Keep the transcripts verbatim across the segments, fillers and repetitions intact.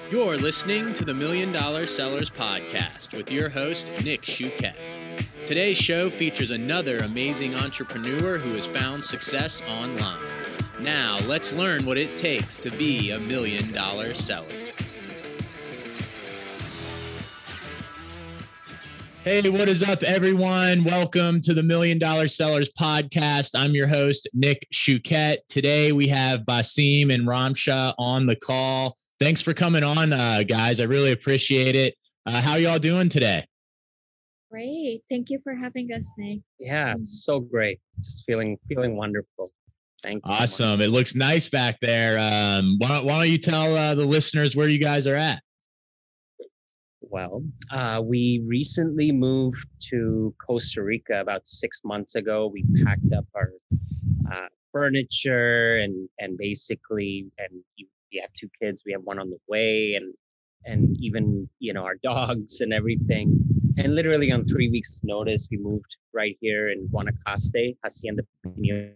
You're listening to the Million Dollar Sellers Podcast with your host, Nick Chouquette. Today's show features another amazing entrepreneur who has found success online. Now, let's learn what it takes to be a million dollar seller. Hey, what is up, everyone? Welcome to the Million Dollar Sellers Podcast. I'm your host, Nick Chouquette. Today, we have Basim and Ramsha on the call. Thanks for coming on, uh, guys. I really appreciate it. Uh, how y'all doing today? Great. Thank you for having us, Nick. Yeah, it's so great. Just feeling feeling wonderful. Thanks. Awesome. So it looks nice back there. Um, why, don't, why don't you tell uh, the listeners where you guys are at? Well, uh, we recently moved to Costa Rica about six months ago. We packed up our uh, furniture and and basically, and we have two kids. We have one on the way, and and even you know our dogs and everything. And literally on three weeks' notice, we moved right here in Guanacaste, Hacienda Pinillo.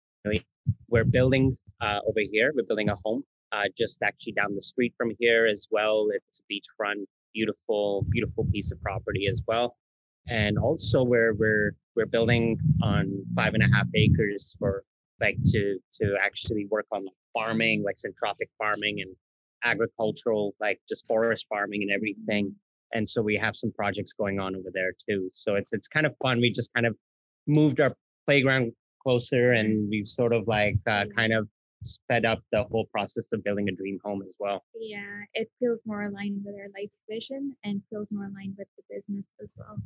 We're building uh, over here. We're building a home uh, just actually down the street from here as well. It's a beachfront, beautiful, beautiful piece of property as well. And also, we're we're we're building on five and a half acres for like to to actually work on farming, like centropic farming and agricultural, like just forest farming and everything. And so we have some projects going on over there too. So it's it's kind of fun. We just kind of moved our playground closer, and we've sort of like uh, kind of sped up the whole process of building a dream home as well. Yeah, it feels more aligned with our life's vision and feels more aligned with the business as well.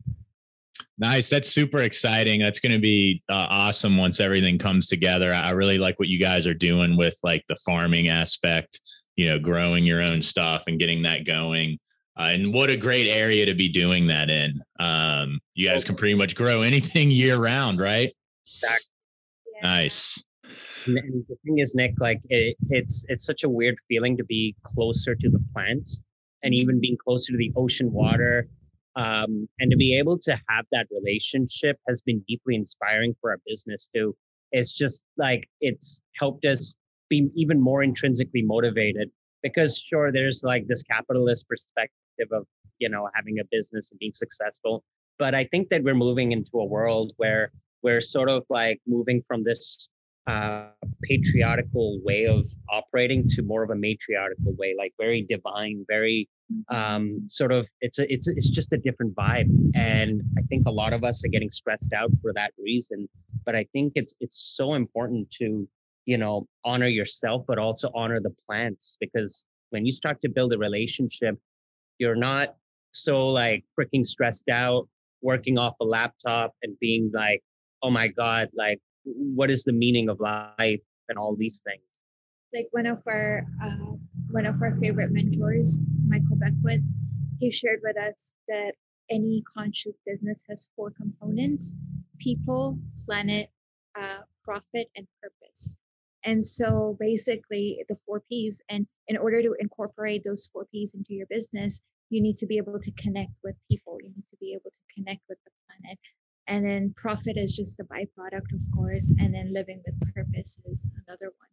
Nice. That's super exciting. That's going to be uh, awesome once everything comes together. I really like what you guys are doing with like the farming aspect, you know, growing your own stuff and getting that going. Uh, and what a great area to be doing that in. Um, you guys can pretty much grow anything year round, right? Exactly. Yeah. Nice. And, and the thing is, Nick, like it, it's it's such a weird feeling to be closer to the plants and even being closer to the ocean water. Um, and to be able to have that relationship has been deeply inspiring for our business too. It's just like it's helped us be even more intrinsically motivated because sure, there's like this capitalist perspective of, you know, having a business and being successful. But I think that we're moving into a world where we're sort of like moving from this uh, patriarchal way of operating to more of a matriarchal way, like very divine, very um, sort of it's a, it's it's just a different vibe. And I think a lot of us are getting stressed out for that reason. But I think it's it's so important to, you know, honor yourself, but also honor the plants, because when you start to build a relationship, you're not so like freaking stressed out working off a laptop and being like, oh my God, like what is the meaning of life and all these things. Like one of our uh, one of our favorite mentors, Michael Beckwith, he shared with us that any conscious business has four components: people, planet, uh, profit, and purpose. And so basically the four P's, and in order to incorporate those four P's into your business, you need to be able to connect with people. You need to be able to connect with the planet. And then profit is just the byproduct, of course. And then living with purpose is another one.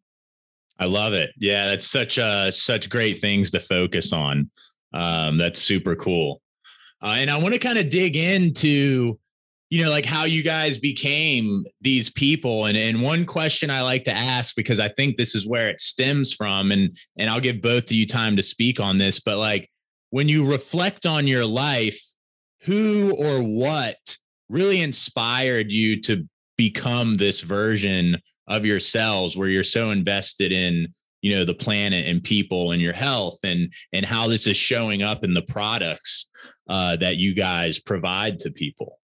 I love it. Yeah, that's such uh such great things to focus on. Um, that's super cool. Uh, and I want to kind of dig into, you know, like how you guys became these people. And, and one question I like to ask, because I think this is where it stems from, and, and I'll give both of you time to speak on this, but like when you reflect on your life, who or what really inspired you to become this version of yourselves where you're so invested in, you know, the planet and people and your health, and, and how this is showing up in the products uh, that you guys provide to people?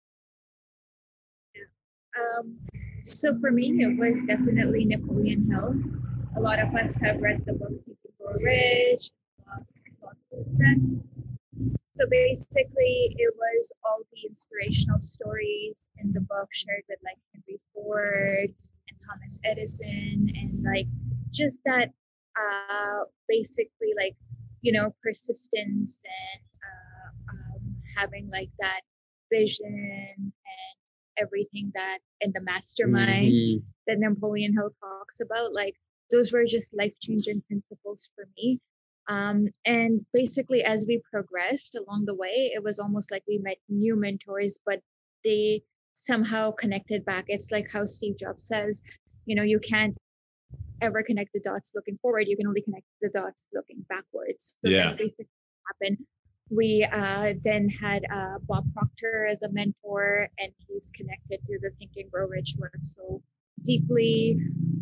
Um, so for me, it was definitely Napoleon Hill. A lot of us have read the book Think and Grow Rich, Lots of Success. So basically, it was all the inspirational stories in the book shared with like Henry Ford and Thomas Edison, and like just that uh, basically like, you know, persistence and uh, um, having like that vision and everything that in the mastermind mm-hmm. that Napoleon Hill talks about. Like those were just life-changing principles for me. Um, and basically, as we progressed along the way, it was almost like we met new mentors, but they somehow connected back. It's like how Steve Jobs says, you know, you can't ever connect the dots looking forward. You can only connect the dots looking backwards. So Yeah. that's basically what happened. We uh, then had uh, Bob Proctor as a mentor, and he's connected to the Think and Grow Rich work so deeply.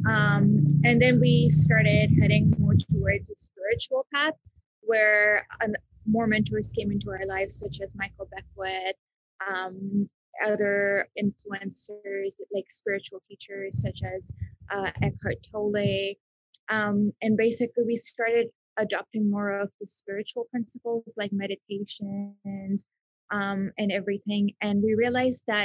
Um, and then we started heading more towards a spiritual path where um, more mentors came into our lives, such as Michael Beckwith, um, other influencers like spiritual teachers such as uh, Eckhart Tolle. Um, and basically, we started adopting more of the spiritual principles like meditations um, and everything. And we realized that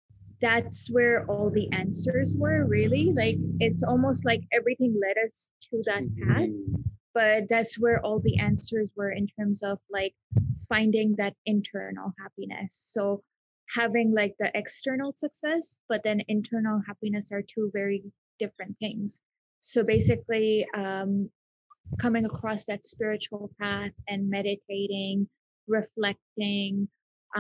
that's where all the answers were really. Like, it's almost like everything led us to that path, but that's where all the answers were in terms of like finding that internal happiness. So having like the external success, but then internal happiness are two very different things. So basically, um, coming across that spiritual path and meditating, reflecting,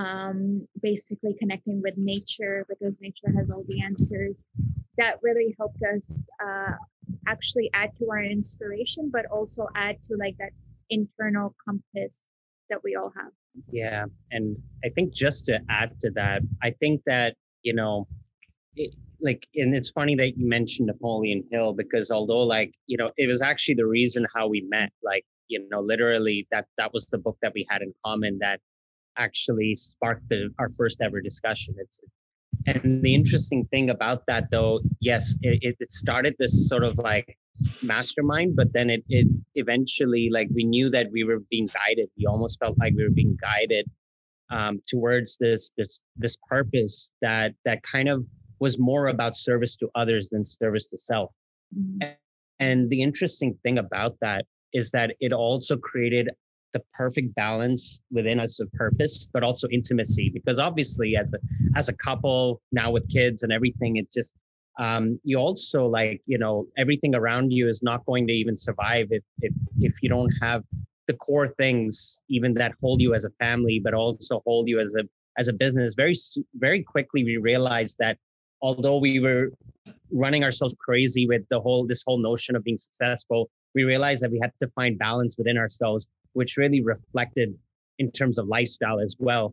um, basically connecting with nature because nature has all the answers. That really helped us uh, actually add to our inspiration, but also add to like that internal compass that we all have. Yeah. And I think just to add to that, I think that, you know, it, like, and it's funny that you mentioned Napoleon Hill, because although like, you know, it was actually the reason how we met, like, you know, literally that, that was the book that we had in common that actually sparked the, our first ever discussion. It's, and the interesting thing about that though, yes, it, it started this sort of like mastermind, but then it, it eventually, like, we knew that we were being guided. We almost felt like we were being guided um, towards this, this, this purpose that, that kind of was more about service to others than service to self. Mm-hmm. And the interesting thing about that is that it also created the perfect balance within us of purpose, but also intimacy, because obviously as a, as a couple now with kids and everything, it just, um, you also like, you know, everything around you is not going to even survive if, if, if you don't have the core things, even that hold you as a family, but also hold you as a, as a business. Very, very quickly, we realized that although we were running ourselves crazy with the whole, this whole notion of being successful, we realized that we had to find balance within ourselves, which really reflected in terms of lifestyle as well.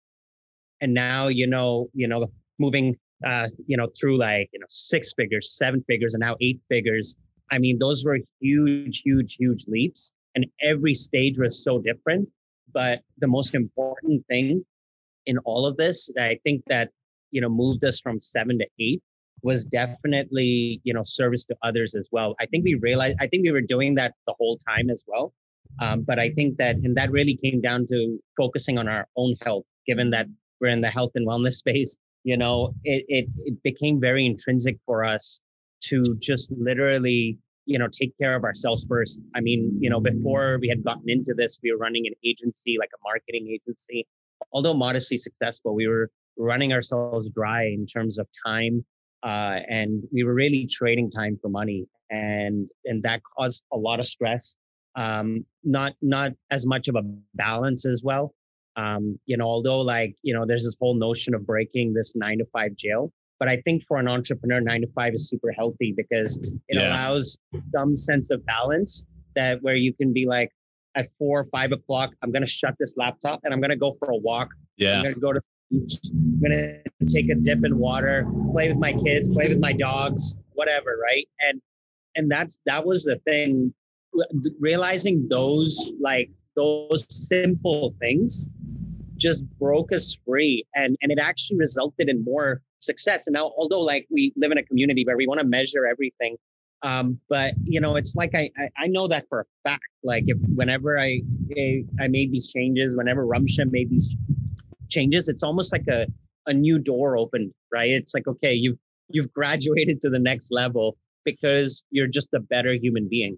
And now, you know, you know, moving, uh, you know, through like, you know, six figures, seven figures, and now eight figures. I mean, those were huge, huge, huge leaps. And every stage was so different. But the most important thing in all of this, I think that, you know, moved us from seven to eight was definitely, you know, service to others as well. I think we realized, I think we were doing that the whole time as well. Um, but I think that, and that really came down to focusing on our own health, given that we're in the health and wellness space, you know, it, it, it became very intrinsic for us to just literally, you know, take care of ourselves first. I mean, you know, before we had gotten into this, we were running an agency, like a marketing agency. Although modestly successful, we were running ourselves dry in terms of time. Uh, and we were really trading time for money. And, and that caused a lot of stress. Um, not, not as much of a balance as well. Um, you know, although like, you know, there's this whole notion of breaking this nine to five jail, but I think for an entrepreneur, nine to five is super healthy because it yeah. allows some sense of balance that where you can be like at four or five o'clock, I'm going to shut this laptop and I'm going to go for a walk. Yeah. I'm going to go to the beach. I'm going to take a dip in water, play with my kids, play with my dogs, whatever. Right. And, and that's, that was the thing. Realizing those, like those simple things just broke us free. And, and it actually resulted in more success. And now, although like we live in a community where we want to measure everything, um, but you know, it's like, I, I, I know that for a fact, like if, whenever I, I made these changes, whenever Ramsha made these changes, it's almost like a, a new door opened, right? It's like, okay, you've, you've graduated to the next level because you're just a better human being.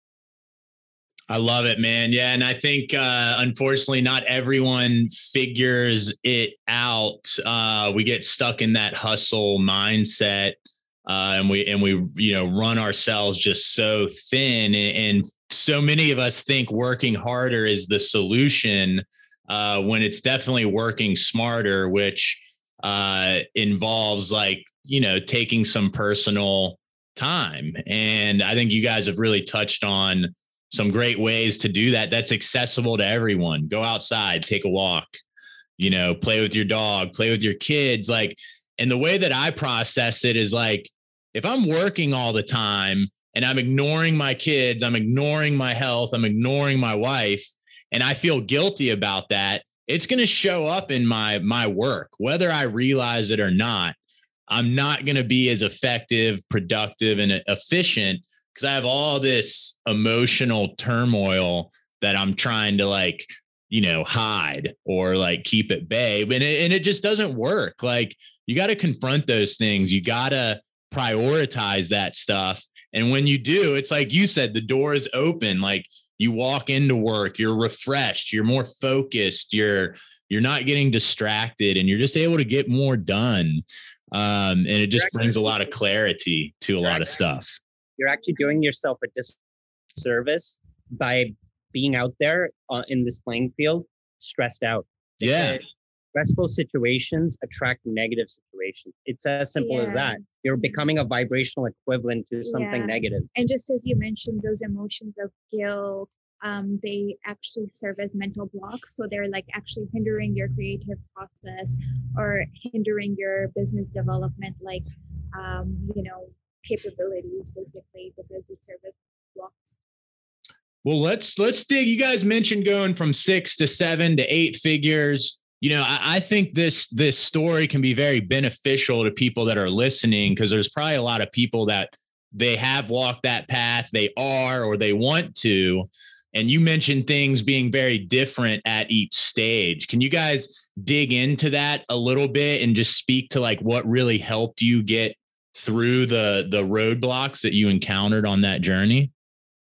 I love it, man. Yeah. And I think, uh, unfortunately, not everyone figures it out. Uh, we get stuck in that hustle mindset, uh, and we, and we, you know, run ourselves just so thin. And, and so many of us think working harder is the solution, uh, when it's definitely working smarter, which uh, involves like, you know, taking some personal time. And I think you guys have really touched on some great ways to do that. That's accessible to everyone. Go outside, take a walk, you know, play with your dog, play with your kids. Like, and the way that I process it is like, if I'm working all the time and I'm ignoring my kids, I'm ignoring my health, I'm ignoring my wife, and I feel guilty about that, it's going to show up in my, my work, whether I realize it or not. I'm not going to be as effective, productive, and efficient because I have all this emotional turmoil that I'm trying to like, you know, hide or like keep at bay. And it, and it just doesn't work. Like, you got to confront those things. You got to prioritize that stuff. And when you do, it's like you said, the door is open. Like, you walk into work, you're refreshed, you're more focused, you're, you're not getting distracted, and you're just able to get more done. Um, and it just brings a lot of clarity to a lot of stuff. You're actually doing yourself a disservice by being out there uh, in this playing field, stressed out. Yeah. Because stressful situations attract negative situations. It's as simple Yeah. as that. You're becoming a vibrational equivalent to something Yeah. negative. And just as you mentioned, those emotions of guilt, um, they actually serve as mental blocks. So they're like actually hindering your creative process or hindering your business development, like, um, you know, capabilities basically, because it serves as blocks. Well, let's let's dig. You guys mentioned going from six to seven to eight figures. You know, I, I think this this story can be very beneficial to people that are listening, because there's probably a lot of people that they have walked that path, they are, or they want to. And you mentioned things being very different at each stage. Can you guys dig into that a little bit and just speak to like what really helped you get through the the roadblocks that you encountered on that journey?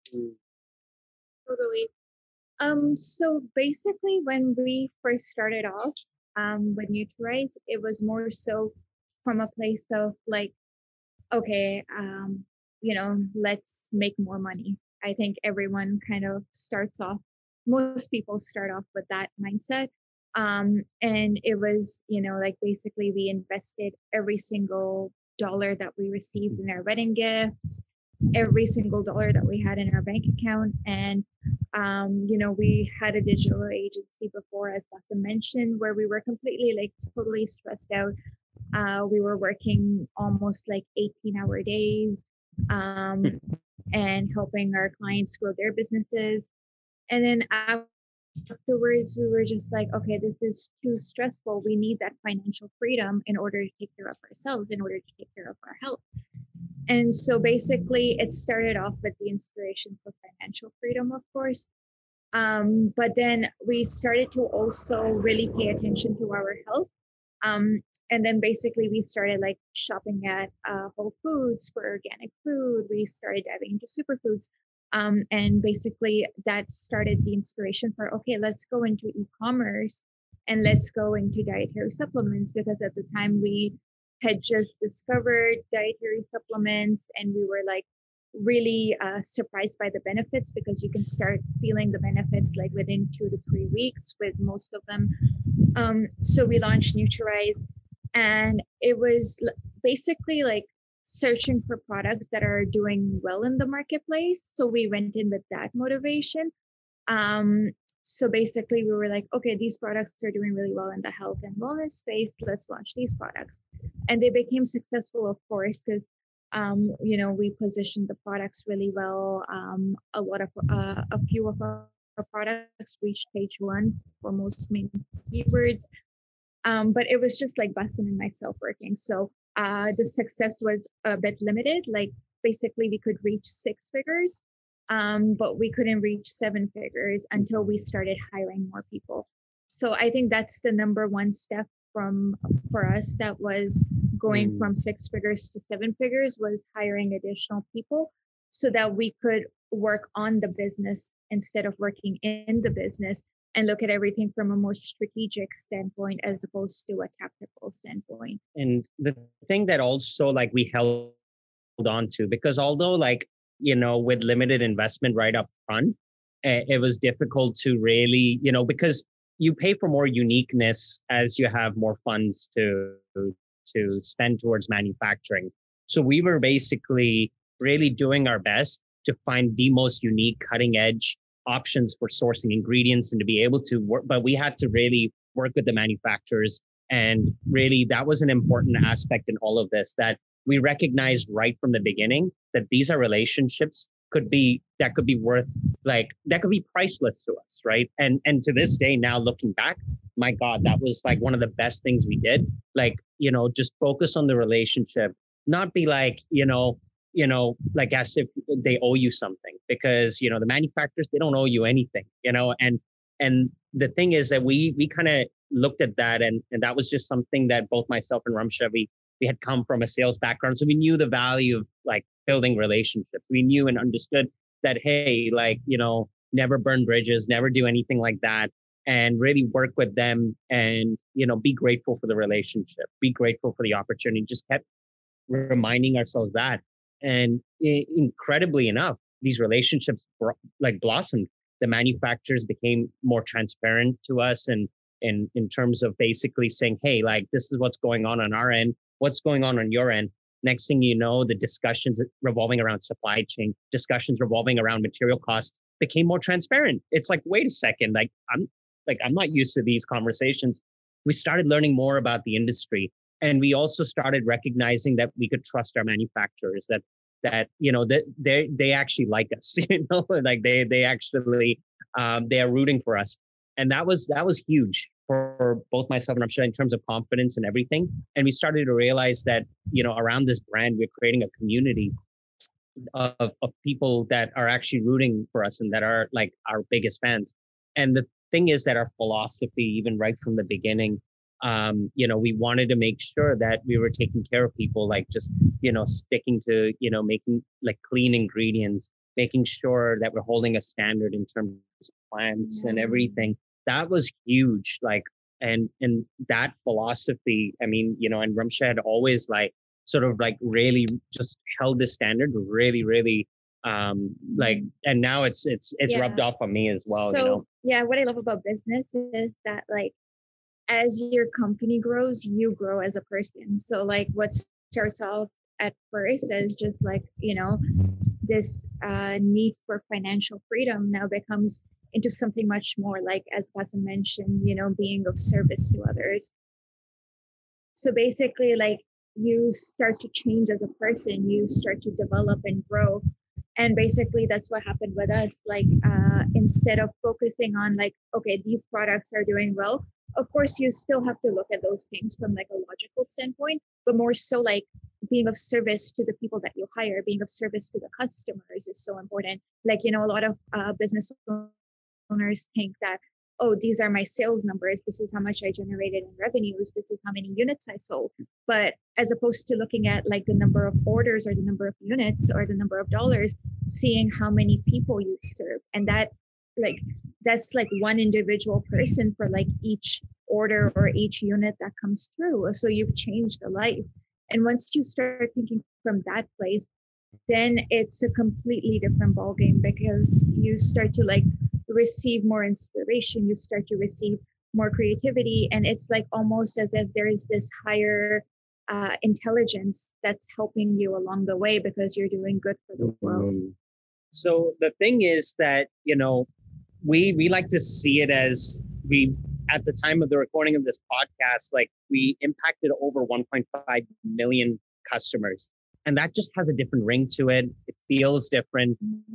Totally. Um, so basically, when we first started off um, with Nuturize, it was more so from a place of like, okay, um, you know, let's make more money. I think everyone kind of starts off, most people start off with that mindset. Um, and it was, you know, like basically we invested every single dollar that we received in our wedding gifts, every single dollar that we had in our bank account. And, um, you know, we had a digital agency before, as Bassem mentioned, where we were completely like totally stressed out. Uh, we were working almost like eighteen hour days um, and helping our clients grow their businesses. And then afterwards, we were just like, okay, this is too stressful. We need that financial freedom in order to take care of ourselves, in order to take care of our health. And so basically, it started off with the inspiration for financial freedom, of course. Um, but then we started to also really pay attention to our health. Um, and then basically we started like shopping at uh, Whole Foods for organic food. We started diving into superfoods. Um, and basically that started the inspiration for, okay, let's go into e-commerce and let's go into dietary supplements, because at the time we had just discovered dietary supplements and we were like really uh, surprised by the benefits, because you can start feeling the benefits like within two to three weeks with most of them. Um, so we launched Nuturize, and it was basically like searching for products that are doing well in the marketplace. So we went in with that motivation. Um, so basically we were like, okay, these products are doing really well in the health and wellness space. Let's launch these products. And they became successful, of course, because um, you know, we positioned the products really well. Um, a lot of uh, a few of our products reached page one for most main keywords. Um, but it was just like Bassem and myself working. So uh, the success was a bit limited. Like basically we could reach six figures, um, but we couldn't reach seven figures until we started hiring more people. So I think that's the number one step from for us that was going mm. from six figures to seven figures, was hiring additional people so that we could work on the business instead of working in the business, and look at everything from a more strategic standpoint as opposed to a tactical standpoint. And the thing that also like we held on to, because although like you know, with limited investment right up front, eh, it was difficult to really, you know, because you pay for more uniqueness as you have more funds to to spend towards manufacturing. So we were basically really doing our best to find the most unique, cutting edge options for sourcing ingredients and to be able to work. But we had to really work with the manufacturers. And really, that was an important aspect in all of this, that we recognized right from the beginning that these are relationships could be that could be worth like that could be priceless to us, right? And and to this day, now looking back, my God, that was like one of the best things we did. Like, you know, just focus on the relationship, not be like, you know, you know, like as if they owe you something, because, you know, the manufacturers, they don't owe you anything, you know, and and the thing is that we we kind of looked at that, and and that was just something that both myself and Ramsha, we we had come from a sales background, so we knew the value of like building relationships. We knew and understood that, hey, like, you know, never burn bridges, never do anything like that, and really work with them, and, you know, be grateful for the relationship, be grateful for the opportunity. Just kept reminding ourselves that, and I- incredibly enough, these relationships bro- like blossomed. The manufacturers became more transparent to us, and in in terms of basically saying, hey, like, this is what's going on on our end, what's going on on your end. Next thing you know, the discussions revolving around supply chain, discussions revolving around material costs became more transparent. It's like, wait a second, like I'm like I'm not used to these conversations. We started learning more about the industry, and we also started recognizing that we could trust our manufacturers, that that you know that they they actually like us, you know, like they they actually um, they are rooting for us, and that was that was huge for both myself and Ramsha in terms of confidence and everything. And we started to realize that, you know, around this brand, we're creating a community of, of people that are actually rooting for us and that are like our biggest fans. And the thing is that our philosophy, even right from the beginning, um, you know, we wanted to make sure that we were taking care of people, like just, you know, sticking to, you know, making like clean ingredients, making sure that we're holding a standard in terms of plants and everything. That was huge. Like, and and that philosophy, I mean, you know, and Ramsha had always like sort of like really just held the standard really, really um like, and now it's it's it's Yeah. rubbed off on me as well, So you know. yeah, what I love about business is that like as your company grows, you grow as a person. So like what starts off at first as just like, you know, this uh, need for financial freedom now becomes into something much more, like as Basim mentioned, you know, being of service to others. So basically, like you start to change as a person, you start to develop and grow. And basically, that's what happened with us. Like, uh, instead of focusing on, like, okay, these products are doing well, of course, you still have to look at those things from like a logical standpoint, but more so like being of service to the people that you hire, being of service to the customers is so important. Like, you know, a lot of uh, business owners think that, oh, these are my sales numbers. This is how much I generated in revenues. This is how many units I sold. But as opposed to looking at like the number of orders or the number of units or the number of dollars, seeing how many people you serve. And that like, that's like one individual person for like each order or each unit that comes through. So you've changed a life. And once you start thinking from that place, then it's a completely different ballgame, because you start to like receive more inspiration, you start to receive more creativity, and it's like almost as if there is this higher uh, intelligence that's helping you along the way because you're doing good for the world. Mm. So the thing is that, you know, we we like to see it as we, at the time of the recording of this podcast, like we impacted over one point five million customers. And that just has a different ring to it. It feels different.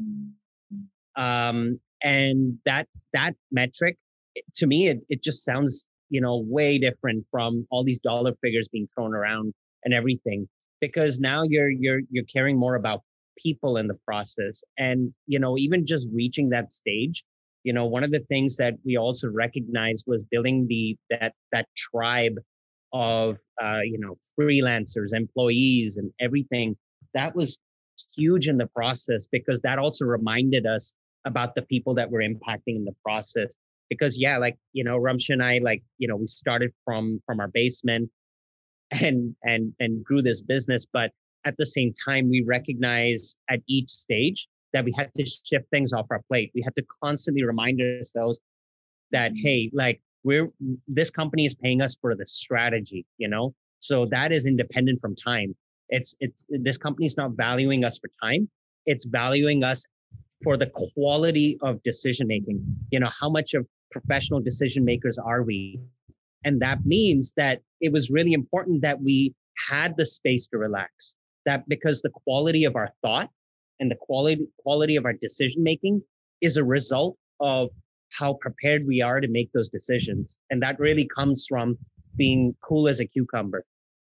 Um, and that that metric, to me, it, it just sounds, you know, way different from all these dollar figures being thrown around and everything. Because now you're you're you're caring more about people in the process. And, you know, even just reaching that stage, you know, one of the things that we also recognized was building the that that tribe of uh, you know, freelancers, employees, and everything. That was huge in the process, because that also reminded us about the people that we're impacting in the process. Because yeah, like, you know, Ramsha and I, like, you know, we started from from our basement and and and grew this business, but at the same time, we recognize at each stage that we had to shift things off our plate. We had to constantly remind ourselves that, hey, like we're, this company is paying us for the strategy, you know? So that is independent from time. It's, it's, this company is not valuing us for time. It's valuing us for the quality of decision making. You know, how much of professional decision makers are we? And that means that it was really important that we had the space to relax. That because the quality of our thought and the quality quality of our decision making is a result of how prepared we are to make those decisions. And that really comes from being cool as a cucumber.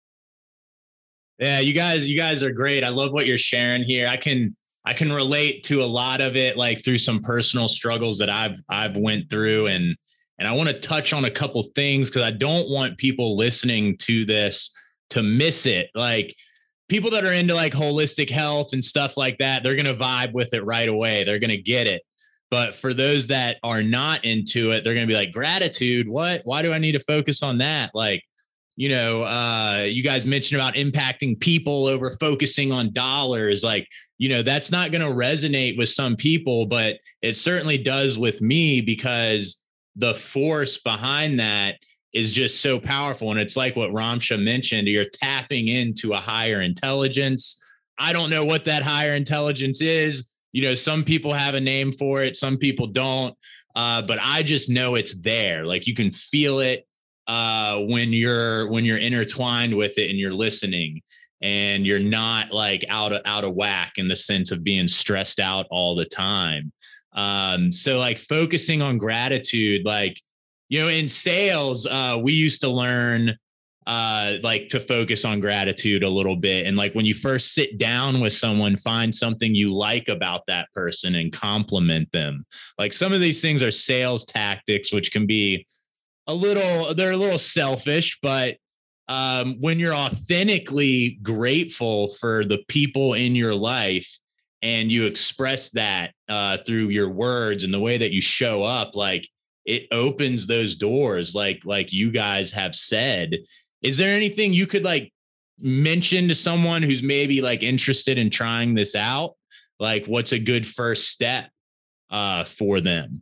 Yeah, you guys, you guys are great. I love what you're sharing here. I can I can relate to a lot of it, like through some personal struggles that I've I've went through. And and I want to touch on a couple things because I don't want people listening to this to miss it. Like people that are into like holistic health and stuff like that, they're going to vibe with it right away. They're going to get it. But for those that are not into it, they're going to be like, gratitude, what? Why do I need to focus on that? Like, you know, uh, you guys mentioned about impacting people over focusing on dollars. Like, you know, that's not going to resonate with some people, but it certainly does with me because the force behind that is just so powerful. And it's like what Ramsha mentioned, you're tapping into a higher intelligence. I don't know what that higher intelligence is. You know, some people have a name for it. Some people don't. Uh, but I just know it's there. Like you can feel it uh, when you're, when you're intertwined with it and you're listening and you're not like out of, out of whack in the sense of being stressed out all the time. Um, so like focusing on gratitude, like, you know, in sales, uh, we used to learn uh, like to focus on gratitude a little bit. And like when you first sit down with someone, find something you like about that person and compliment them. Like some of these things are sales tactics, which can be a little, they're a little selfish, but um, when you're authentically grateful for the people in your life and you express that uh, through your words and the way that you show up, like it opens those doors, like, like you guys have said. Is there anything you could like mention to someone who's maybe like interested in trying this out? Like what's a good first step uh, for them?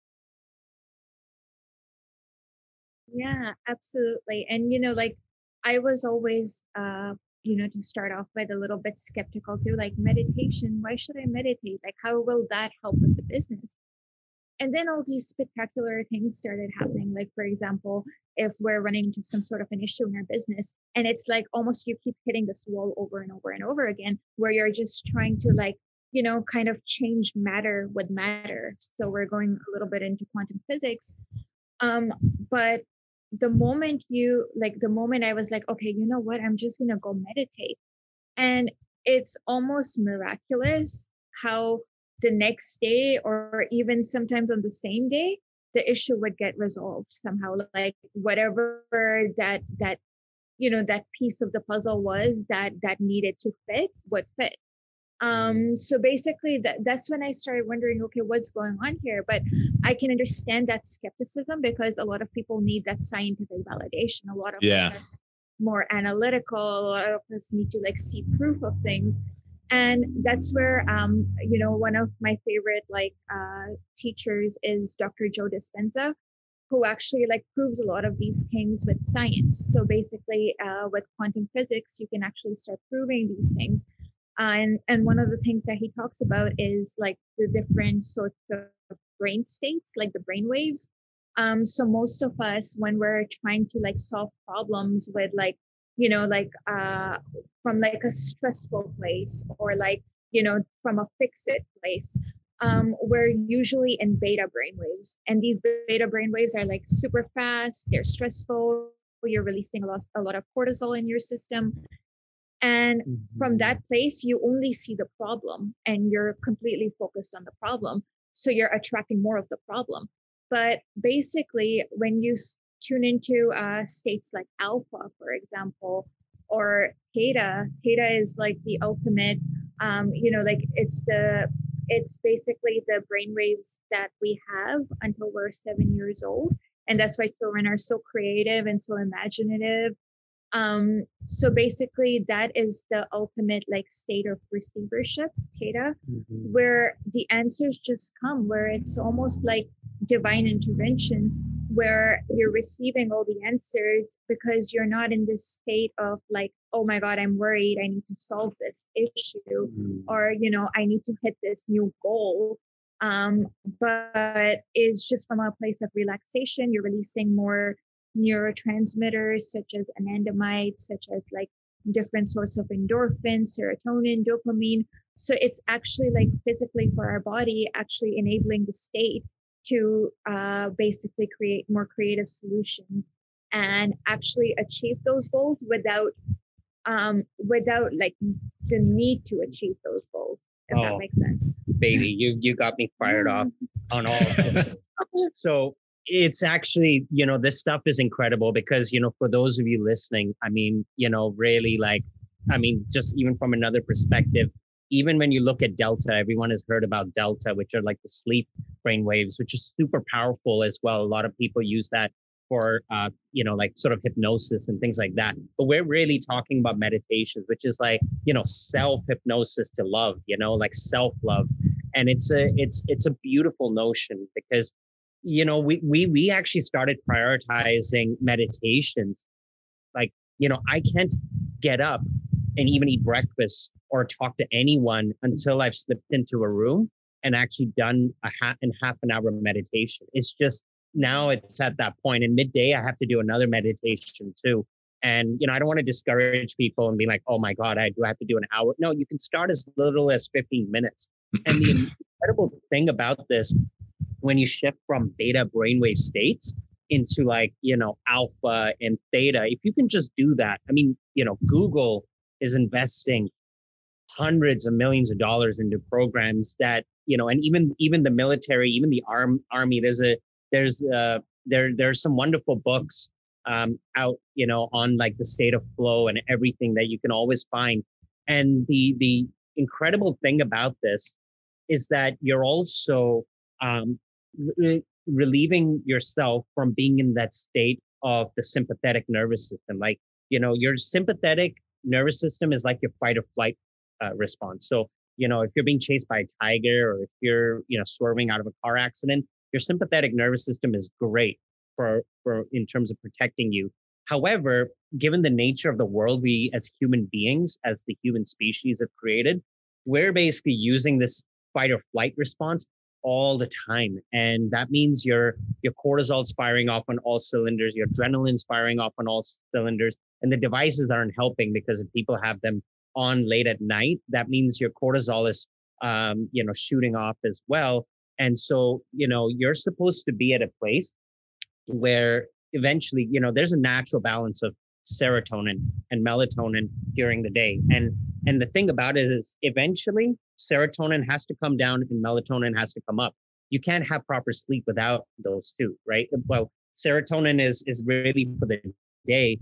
Yeah, absolutely. And, you know, like I was always, uh, you know, to start off with a little bit skeptical too, like meditation. Why should I meditate? Like, how will that help with the business? And then all these spectacular things started happening. Like, for example, if we're running into some sort of an issue in our business, and it's like almost you keep hitting this wall over and over and over again, where you're just trying to like, you know, kind of change matter with matter. So we're going a little bit into quantum physics. Um, but the moment you like, the moment I was like, okay, you know what, I'm just gonna go meditate. And it's almost miraculous how the next day or even sometimes on the same day, the issue would get resolved somehow. Like whatever that, that, you know, that piece of the puzzle was that, that needed to fit would fit. Um, so basically that, that's when I started wondering, okay, what's going on here? But I can understand that skepticism because a lot of people need that scientific validation. A lot of Yeah. us are more analytical. A lot of us need to like see proof of things. And that's where, um, you know, one of my favorite like uh, teachers is Doctor Joe Dispenza, who actually like proves a lot of these things with science. So basically uh, with quantum physics, you can actually start proving these things. Uh, and, and one of the things that he talks about is like the different sorts of brain states, like the brain waves. Um, so most of us, when we're trying to like solve problems with like, you know, like uh, from like a stressful place or like, you know, from a fix-it place, um, we're usually in beta brainwaves. And these beta brainwaves are like super fast, they're stressful, you're releasing a lot, a lot of cortisol in your system. And mm-hmm. from that place, you only see the problem and you're completely focused on the problem. So you're attracting more of the problem. But basically, when you tune into uh, states like alpha, for example, or theta, theta is like the ultimate, um, you know, like it's the, it's basically the brain waves that we have until we're seven years old. And that's why children are so creative and so imaginative. Um, so basically that is the ultimate like state of receivership, theta, Mm-hmm. where the answers just come, where it's almost like divine intervention, where you're receiving all the answers because you're not in this state of like, oh my God, I'm worried, I need to solve this issue, Mm-hmm. or, you know, I need to hit this new goal. Um, but is just from a place of relaxation. You're releasing more neurotransmitters such as anandamide, such as like different sorts of endorphins, serotonin, dopamine. So it's actually like physically for our body, actually enabling the state to uh, basically create more creative solutions and actually achieve those goals without um, without like the need to achieve those goals, if that Oh, makes sense. baby, you you got me fired off on all of this. So it's actually, you know, this stuff is incredible because, you know, for those of you listening, I mean, you know, really like, I mean, just even from another perspective, even when you look at Delta, everyone has heard about Delta, which are like the sleep brain waves, which is super powerful as well. A lot of people use that for, uh, you know, like sort of hypnosis and things like that. But we're really talking about meditations, which is like, you know, self hypnosis to love, you know, like self love. And it's a, it's, it's a beautiful notion because, you know, we, we, we actually started prioritizing meditations. Like, you know, I can't get up and even eat breakfast or talk to anyone until I've slipped into a room and actually done a half and half an hour meditation. It's just, now it's at that point. And midday, I have to do another meditation too. And, you know, I don't want to discourage people and be like, oh my God, I do have to do an hour. No, you can start as little as fifteen minutes. And the incredible thing about this, when you shift from beta brainwave states into like, you know, alpha and theta, if you can just do that, I mean, you know, Google is investing hundreds of millions of dollars into programs that, you know, and even, even the military, even the arm army, there's a, there's uh there there's some wonderful books um out, you know, on like the state of flow and everything that you can always find. And the the incredible thing about this is that you're also um re- relieving yourself from being in that state of the sympathetic nervous system. Like, you know, your sympathetic nervous system is like your fight or flight uh, response. So, you know, if you're being chased by a tiger or if you're, you know, swerving out of a car accident, your sympathetic nervous system is great for, for in terms of protecting you. However, given the nature of the world we as human beings, as the human species have created, we're basically using this fight or flight response all the time. And that means your your cortisol's firing off on all cylinders, your adrenaline's firing off on all cylinders, and the devices aren't helping because if people have them on late at night, that means your cortisol is um, you know, shooting off as well. And so, you know, you're supposed to be at a place where eventually, you know, there's a natural balance of serotonin and melatonin during the day. And and the thing about it is eventually serotonin has to come down and melatonin has to come up. You can't have proper sleep without those two, right? Well, serotonin is is really for the day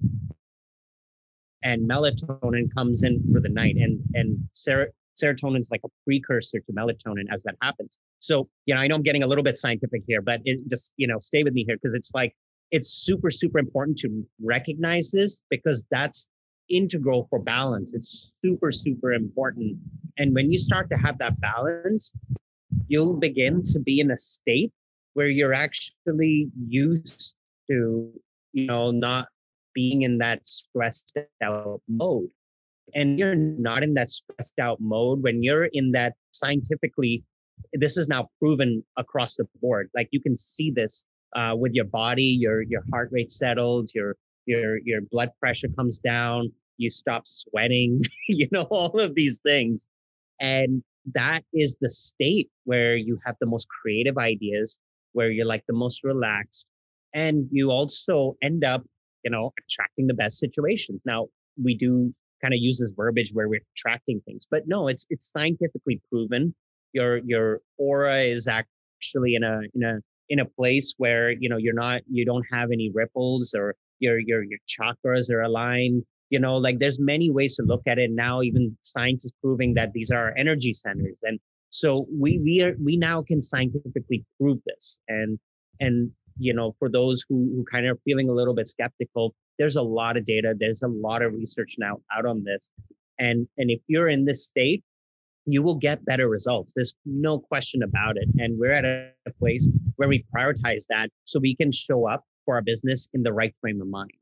and melatonin comes in for the night. And and ser- serotonin is like a precursor to melatonin as that happens. So, you know, I know I'm getting a little bit scientific here, but it just, you know, stay with me here because it's like, it's super, super important to recognize this because that's integral for balance. It's super, super important. And when you start to have that balance, you'll begin to be in a state where you're actually used to, you know, not being in that stressed out mode. And you're not in that stressed out mode when you're in that scientifically, this is now proven across the board. Like you can see this uh, with your body, your your heart rate settles, your your your blood pressure comes down, you stop sweating, you know, all of these things. And that is the state where you have the most creative ideas, where you're like the most relaxed, and you also end up, you know, attracting the best situations. Now, we do kind of use this verbiage where we're attracting things, but no, it's it's scientifically proven. Your your aura is actually in a in a in a place where, you know, you're not, you don't have any ripples, or your your your chakras are aligned. You know, like there's many ways to look at it now. Even science is proving that these are energy centers, and so we we are we now can scientifically prove this. And and you know, for those who, who kind of feeling a little bit skeptical, there's a lot of data. There's a lot of research now out on this. And, and if you're in this state, you will get better results. There's no question about it. And we're at a, a place where we prioritize that so we can show up for our business in the right frame of mind.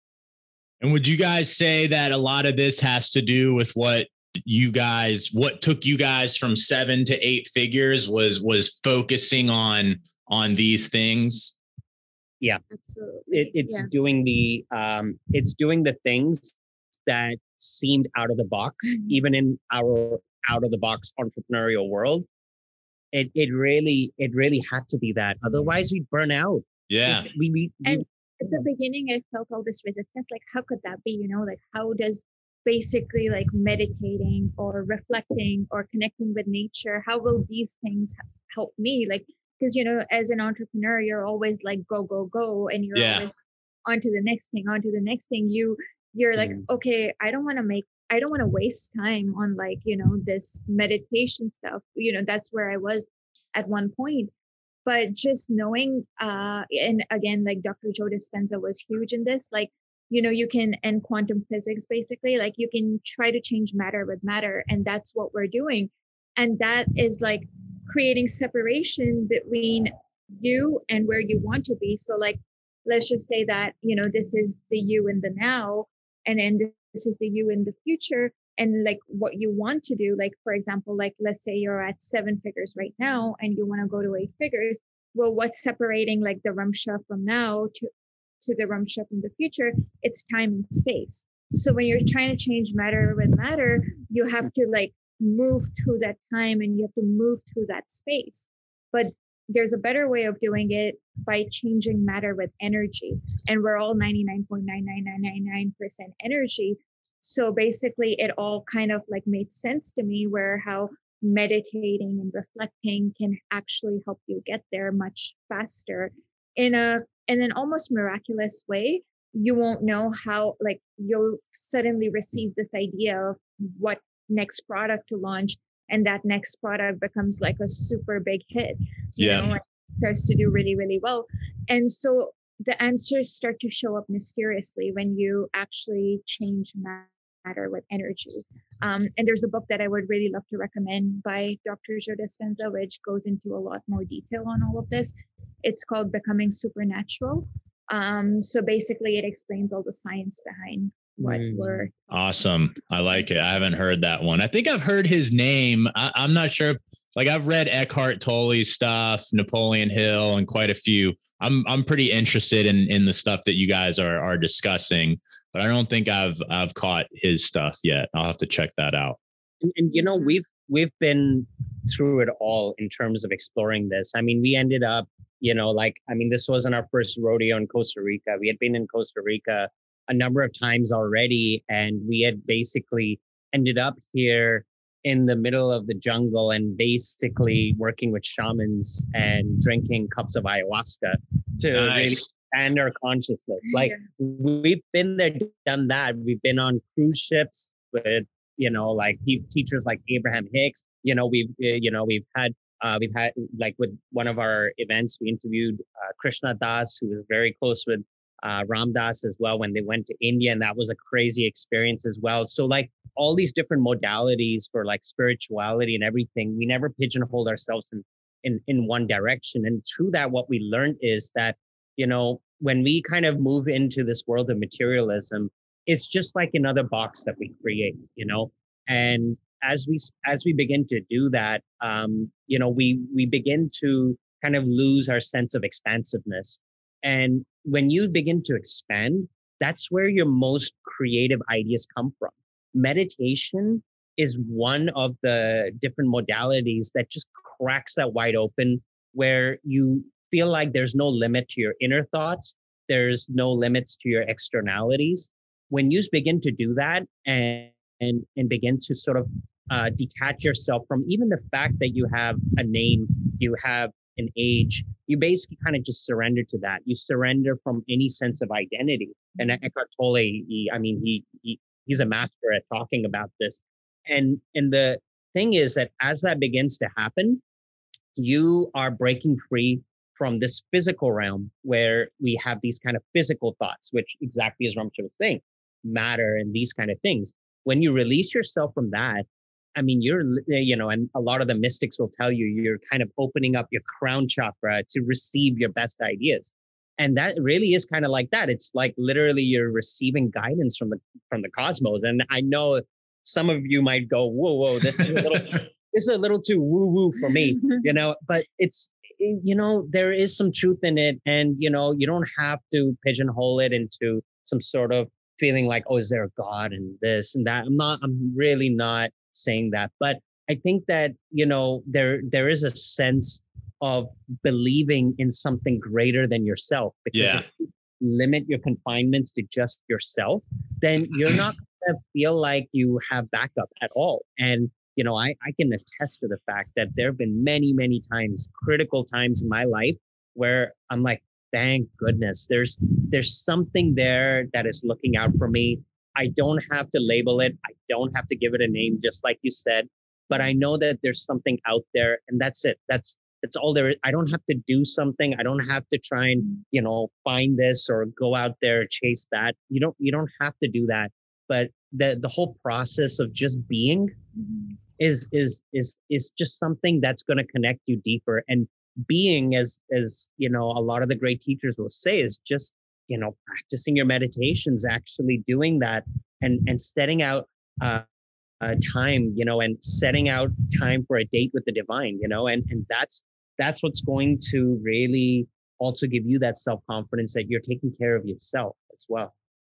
And would you guys say that a lot of this has to do with what you guys, what took you guys from seven to eight figures was, was focusing on, on these things? Yeah, absolutely. It, it's yeah. doing the, um, it's doing the things that seemed out of the box, mm-hmm. even in our out of the box entrepreneurial world. It it really it really had to be that. Otherwise, we'd burn out. Yeah. Just, we, we, and we, at the beginning, I felt all this resistance. Like, how could that be? You know, like how does basically like meditating or reflecting or connecting with nature, how will these things help me? Like, because you know, as an entrepreneur, you're always like go go go, and you're yeah. always on to the next thing, on to the next thing. You you're like, mm. okay, I don't want to make. I don't want to waste time on like, you know, this meditation stuff. You know, that's where I was at one point. But just knowing, uh, and again, like Doctor Joe Dispenza was huge in this, like, you know, you can, and quantum physics, basically, like you can try to change matter with matter. And that's what we're doing. And that is like creating separation between you and where you want to be. So like, let's just say that, you know, this is the you in the now, and then this is the you in the future, and like what you want to do. Like, for example, like let's say you're at seven figures right now and you want to go to eight figures. Well, what's separating like the Ramsha from now to, to the Ramsha from the future? It's time and space. So when you're trying to change matter with matter, you have to like move through that time and you have to move through that space. But there's a better way of doing it by changing matter with energy. And we're all ninety-nine point nine nine nine nine nine percent energy. So basically it all kind of like made sense to me, where how meditating and reflecting can actually help you get there much faster in a in an almost miraculous way. You won't know how, like you'll suddenly receive this idea of what next product to launch, and that next product becomes like a super big hit. You yeah. know, starts to do really, really well. And so the answers start to show up mysteriously when you actually change matter with energy. Um, and there's a book that I would really love to recommend by Doctor Joe Dispenza, which goes into a lot more detail on all of this. It's called Becoming Supernatural. Um, so basically it explains all the science behind what mm. we're awesome. I like it. I haven't heard that one. I think I've heard his name. I, I'm not sure if, like I've read Eckhart Tolle's stuff, Napoleon Hill, and quite a few. I'm I'm pretty interested in in the stuff that you guys are are discussing, but I don't think I've I've caught his stuff yet. I'll have to check that out. And, and you know, we've we've been through it all in terms of exploring this. I mean, we ended up, you know, like I mean, this wasn't our first rodeo in Costa Rica. We had been in Costa Rica a number of times already, and we had basically ended up here in the middle of the jungle and basically working with shamans and drinking cups of ayahuasca to nice. really expand our consciousness. Like yes. we've been there, done that. We've been on cruise ships with, you know, like teachers like Abraham Hicks. You know, we've, you know, we've had, uh, we've had like with one of our events, we interviewed uh, Krishna Das, who was very close with Uh, Ram Dass as well when they went to India, and that was a crazy experience as well. So like all these different modalities for like spirituality and everything, we never pigeonholed ourselves in, in, in one direction. And through that, what we learned is that, you know, when we kind of move into this world of materialism, it's just like another box that we create, you know, and as we, as we begin to do that, um, you know, we, we begin to kind of lose our sense of expansiveness. And when you begin to expand, that's where your most creative ideas come from. Meditation is one of the different modalities that just cracks that wide open, where you feel like there's no limit to your inner thoughts. There's no limits to your externalities. When you begin to do that and, and, and begin to sort of uh, detach yourself from even the fact that you have a name, you have an age, you basically kind of just surrender to that. You surrender from any sense of identity. And Eckhart Tolle, he, I mean, he, he he's a master at talking about this. And and the thing is that as that begins to happen, you are breaking free from this physical realm where we have these kind of physical thoughts, which exactly as Ramcha was saying, matter and these kind of things. When you release yourself from that, I mean, you're, you know, and a lot of the mystics will tell you, you're kind of opening up your crown chakra to receive your best ideas. And that really is kind of like that. It's like literally you're receiving guidance from the, from the cosmos. And I know some of you might go, whoa, whoa, this is a little, this is a little too woo woo for me, you know, but it's, you know, there is some truth in it. And, you know, you don't have to pigeonhole it into some sort of feeling like, oh, is there a God and this and that? I'm not, I'm really not saying that. But I think that, you know, there there is a sense of believing in something greater than yourself. Because yeah. if you limit your confinements to just yourself, then you're not going to feel like you have backup at all. And, you know, I, I can attest to the fact that there have been many, many times, critical times in my life where I'm like, thank goodness, there's there's something there that is looking out for me. I don't have to label it. I don't have to give it a name, just like you said. But I know that there's something out there, and that's it. That's that's all there is. I don't have to do something. I don't have to try and, you know, find this or go out there chase that. You don't you don't have to do that. But the the whole process of just being is is is is just something that's going to connect you deeper. And being, as as you know, a lot of the great teachers will say, is just, you know, practicing your meditations, actually doing that, and and setting out uh, uh time, you know, and setting out time for a date with the divine, you know, and and that's that's what's going to really also give you that self-confidence that you're taking care of yourself as well.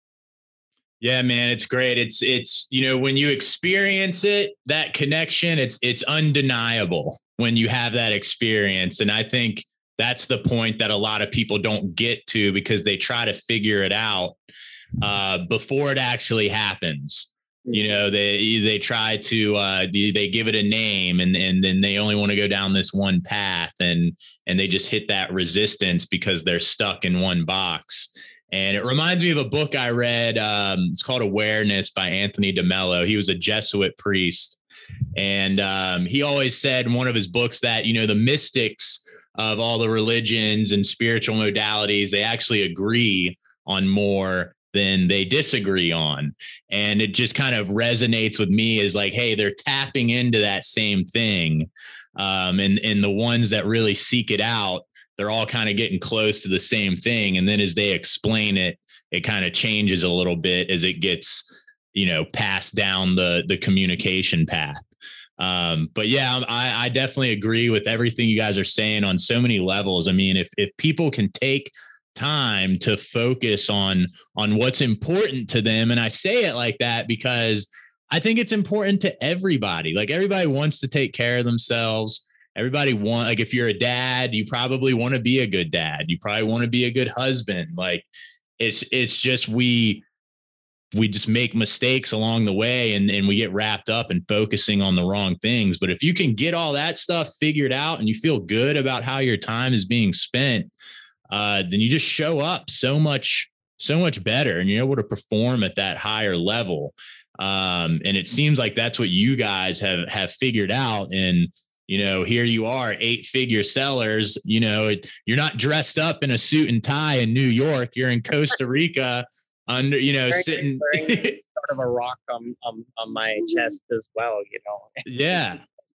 Yeah, man, it's great. It's, it's, you know, when you experience it, that connection, it's, it's undeniable when you have that experience. And I think that's the point that a lot of people don't get to, because they try to figure it out uh, before it actually happens. You know, they, they try to, uh, they, they give it a name, and, and then they only want to go down this one path, and, and they just hit that resistance because they're stuck in one box. And it reminds me of a book I read. Um, it's called Awareness by Anthony DeMello. He was a Jesuit priest. And um, he always said in one of his books that, you know, the mystics of all the religions and spiritual modalities, they actually agree on more than they disagree on. And it just kind of resonates with me as like, hey, they're tapping into that same thing. Um, and, and the ones that really seek it out, they're all kind of getting close to the same thing. And then as they explain it, it kind of changes a little bit as it gets, you know, passed down the, the communication path. Um, but yeah, I, I definitely agree with everything you guys are saying on so many levels. I mean, if, if people can take time to focus on, on what's important to them. And I say it like that because I think it's important to everybody. Like, everybody wants to take care of themselves. Everybody want, like, if you're a dad, you probably want to be a good dad. You probably want to be a good husband. Like, it's, it's just, we, we just make mistakes along the way, and, and we get wrapped up in focusing on the wrong things. But if you can get all that stuff figured out and you feel good about how your time is being spent, uh, then you just show up so much, so much better, and you're able to perform at that higher level. Um, and it seems like that's what you guys have, have figured out. And, you know, here you are, eight figure sellers. You know, you're not dressed up in a suit and tie in New York. You're in Costa Rica under, you know, sitting sort of a rock on, on, on my chest as well, you know. Yeah.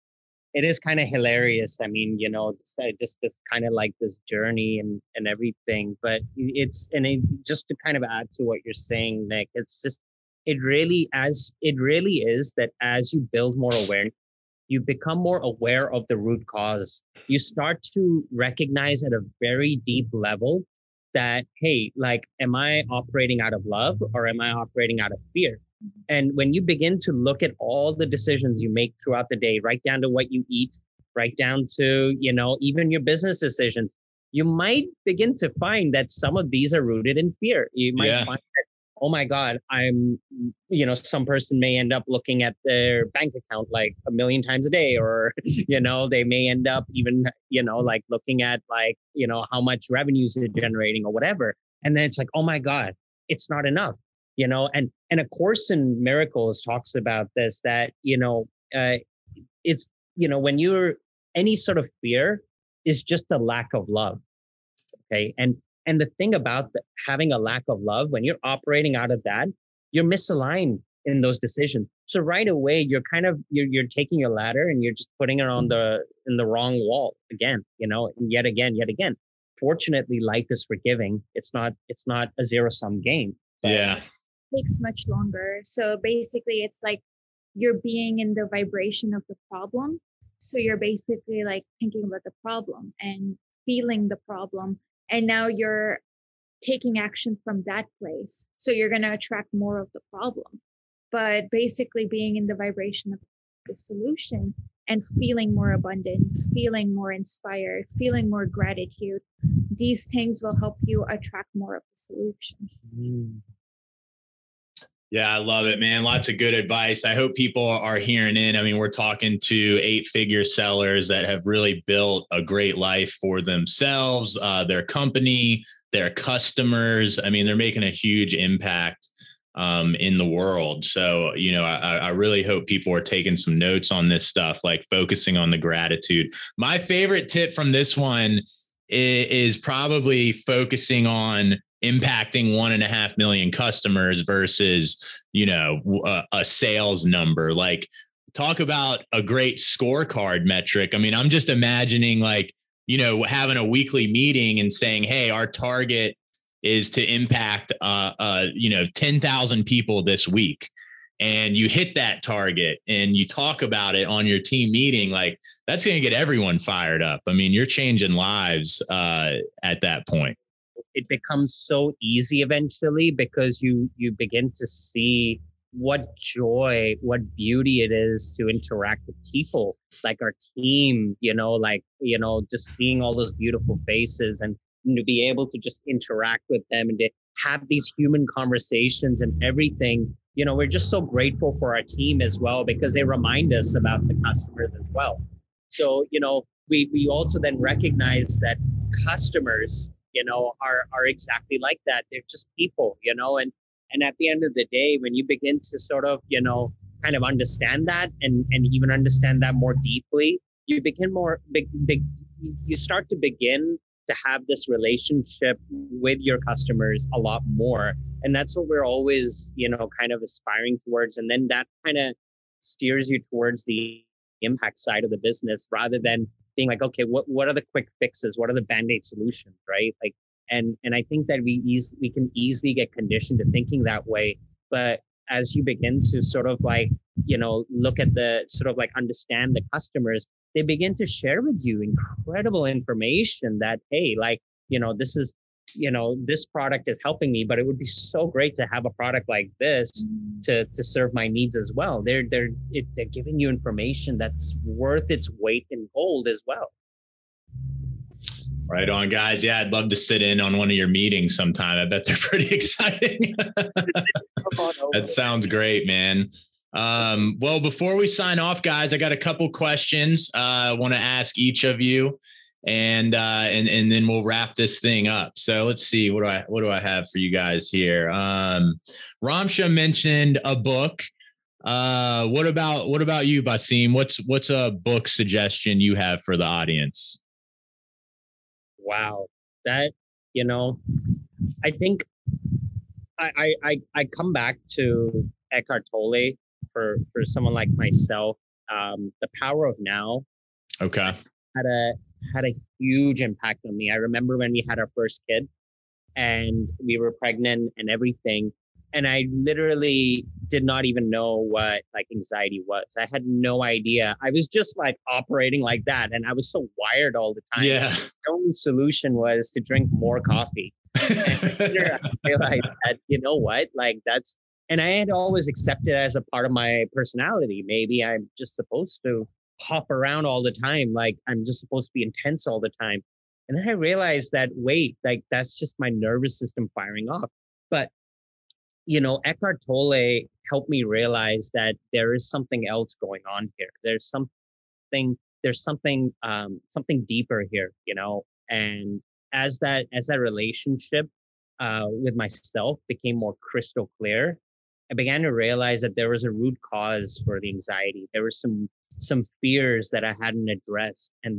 It is kind of hilarious. I mean, you know, just, just this kind of like this journey and, and everything, but it's, and it, just to kind of add to what you're saying, Nick, it's just, it really, as it really is that as you build more awareness, you become more aware of the root cause. You start to recognize at a very deep level that, hey, like, am I operating out of love or am I operating out of fear? And when you begin to look at all the decisions you make throughout the day, right down to what you eat, right down to, you know, even your business decisions, you might begin to find that some of these are rooted in fear. You might yeah. find that, oh my God, I'm, you know, some person may end up looking at their bank account like a million times a day, or, you know, they may end up even, you know, like looking at like, you know, how much revenues they're generating or whatever. And then it's like, oh my God, it's not enough, you know, and, and A Course in Miracles talks about this, that, you know, uh, it's, you know, when you're any sort of fear, is just a lack of love. Okay. And and the thing about the, having a lack of love, when you're operating out of that, you're misaligned in those decisions. So right away, you're kind of you're you're taking your ladder and you're just putting it on the in the wrong wall again, you know, and yet again, yet again. Fortunately, life is forgiving. It's not it's not a zero sum game. Yeah. It takes much longer. So basically, it's like you're being in the vibration of the problem. So you're basically like thinking about the problem and feeling the problem. And now you're taking action from that place. So you're going to attract more of the problem. But basically being in the vibration of the solution and feeling more abundant, feeling more inspired, feeling more gratitude, these things will help you attract more of the solution. Mm. Yeah, I love it, man. Lots of good advice. I hope people are hearing in. I mean, we're talking to eight figure sellers that have really built a great life for themselves, uh, their company, their customers. I mean, they're making a huge impact um, in the world. So, you know, I, I really hope people are taking some notes on this stuff, like focusing on the gratitude. My favorite tip from this one is, is probably focusing on impacting one and a half million customers versus, you know, a, a sales number. Like, talk about a great scorecard metric. I mean, I'm just imagining like, you know, having a weekly meeting and saying, hey, our target is to impact, uh, uh, you know, ten thousand people this week. And you hit that target and you talk about it on your team meeting, like that's going to get everyone fired up. I mean, you're changing lives uh, at that point. It becomes so easy eventually because you you begin to see what joy, what beauty it is to interact with people like our team, you know, like, you know, just seeing all those beautiful faces and to be able to just interact with them and to have these human conversations and everything. You know, we're just so grateful for our team as well because they remind us about the customers as well. So, you know, we we also then recognize that customers, you know, are are exactly like that. They're just people, you know, and and at the end of the day, when you begin to sort of, you know, kind of understand that and and even understand that more deeply, you begin more big big you start to begin to have this relationship with your customers a lot more. And that's what we're always, you know, kind of aspiring towards. And then that kind of steers you towards the impact side of the business rather than being like, okay, what, what are the quick fixes? What are the band-aid solutions, right? Like, and and I think that we eas- we can easily get conditioned to thinking that way. But as you begin to sort of like, you know, look at the sort of like understand the customers, they begin to share with you incredible information that, hey, like, you know, this is, you know, this product is helping me, but it would be so great to have a product like this to to serve my needs as well. They're they're it, they're giving you information that's worth its weight in gold as well. Right on, guys. Yeah, I'd love to sit in on one of your meetings sometime. I bet they're pretty exciting. That sounds great, man. Um, well, before we sign off, guys, I got a couple questions uh, I want to ask each of you, and uh, and and then we'll wrap this thing up. So let's see, what do I what do I have for you guys here? Um, Ramsha mentioned a book. Uh, what about what about you, Basim? What's what's a book suggestion you have for the audience? Wow, that, you know, I think I I I, I come back to Eckhart Tolle for for someone like myself. Um, The Power of Now. Okay. Had a had a huge impact on me. I remember when we had our first kid and we were pregnant and everything. And I literally did not even know what like anxiety was. I had no idea. I was just like operating like that. And I was so wired all the time. Yeah. The only solution was to drink more coffee. And later I realized that, you know what, like that's, and I had always accepted it as a part of my personality. Maybe I'm just supposed to hop around all the time. Like I'm just supposed to be intense all the time. And then I realized that, wait, like that's just my nervous system firing off. But you know, Eckhart Tolle helped me realize that there is something else going on here. There's something, there's something, um, something deeper here, you know. And as that, as that relationship uh, with myself became more crystal clear, I began to realize that there was a root cause for the anxiety. There were some some fears that I hadn't addressed, and that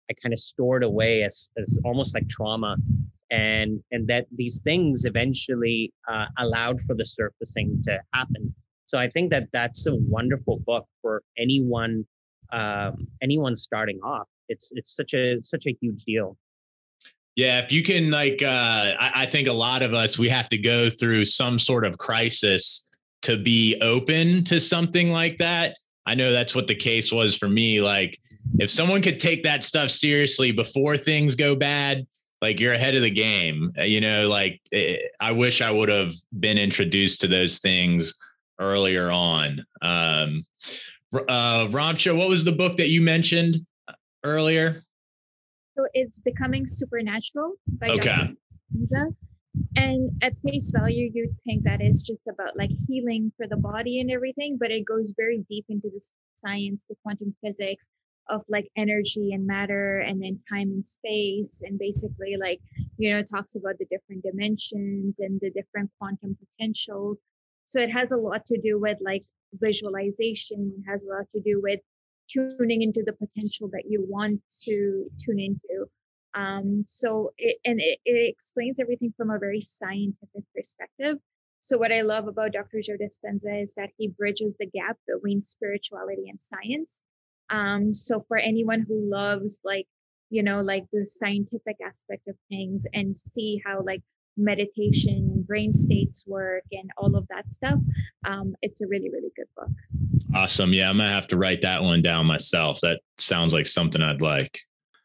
I kind of stored away as, as almost like trauma. And, and that these things eventually uh, allowed for the surfacing to happen. So I think that that's a wonderful book for anyone, um, anyone starting off. It's, it's such a, such a huge deal. Yeah, if you can, like, uh, I, I think a lot of us, we have to go through some sort of crisis to be open to something like that. I know that's what the case was for me. Like, if someone could take that stuff seriously before things go bad, like, you're ahead of the game. You know, like, it, I wish I would have been introduced to those things earlier on. Um, uh, Ramcha, what was the book that you mentioned earlier? So it's Becoming Supernatural by Okay. Doctor Dispenza. And at face value, you'd think that is just about like healing for the body and everything, but it goes very deep into the science, the quantum physics of like energy and matter, and then time and space, and basically like, you know, talks about the different dimensions and the different quantum potentials. So it has a lot to do with like visualization. It has a lot to do with tuning into the potential that you want to tune into. Um, so it, and it, it explains everything from a very scientific perspective. So what I love about Doctor Joe Dispenza is that he bridges the gap between spirituality and science. Um, so for anyone who loves like, you know, like the scientific aspect of things and see how like meditation, brain states work and all of that stuff, um, it's a really, really good book. Awesome. Yeah, I'm gonna have to write that one down myself. That sounds like something I'd like.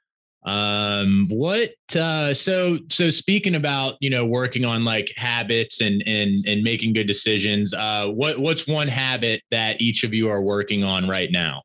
Um, what, uh, so, so speaking about, you know, working on like habits and, and, and making good decisions, uh, what, what's one habit that each of you are working on right now?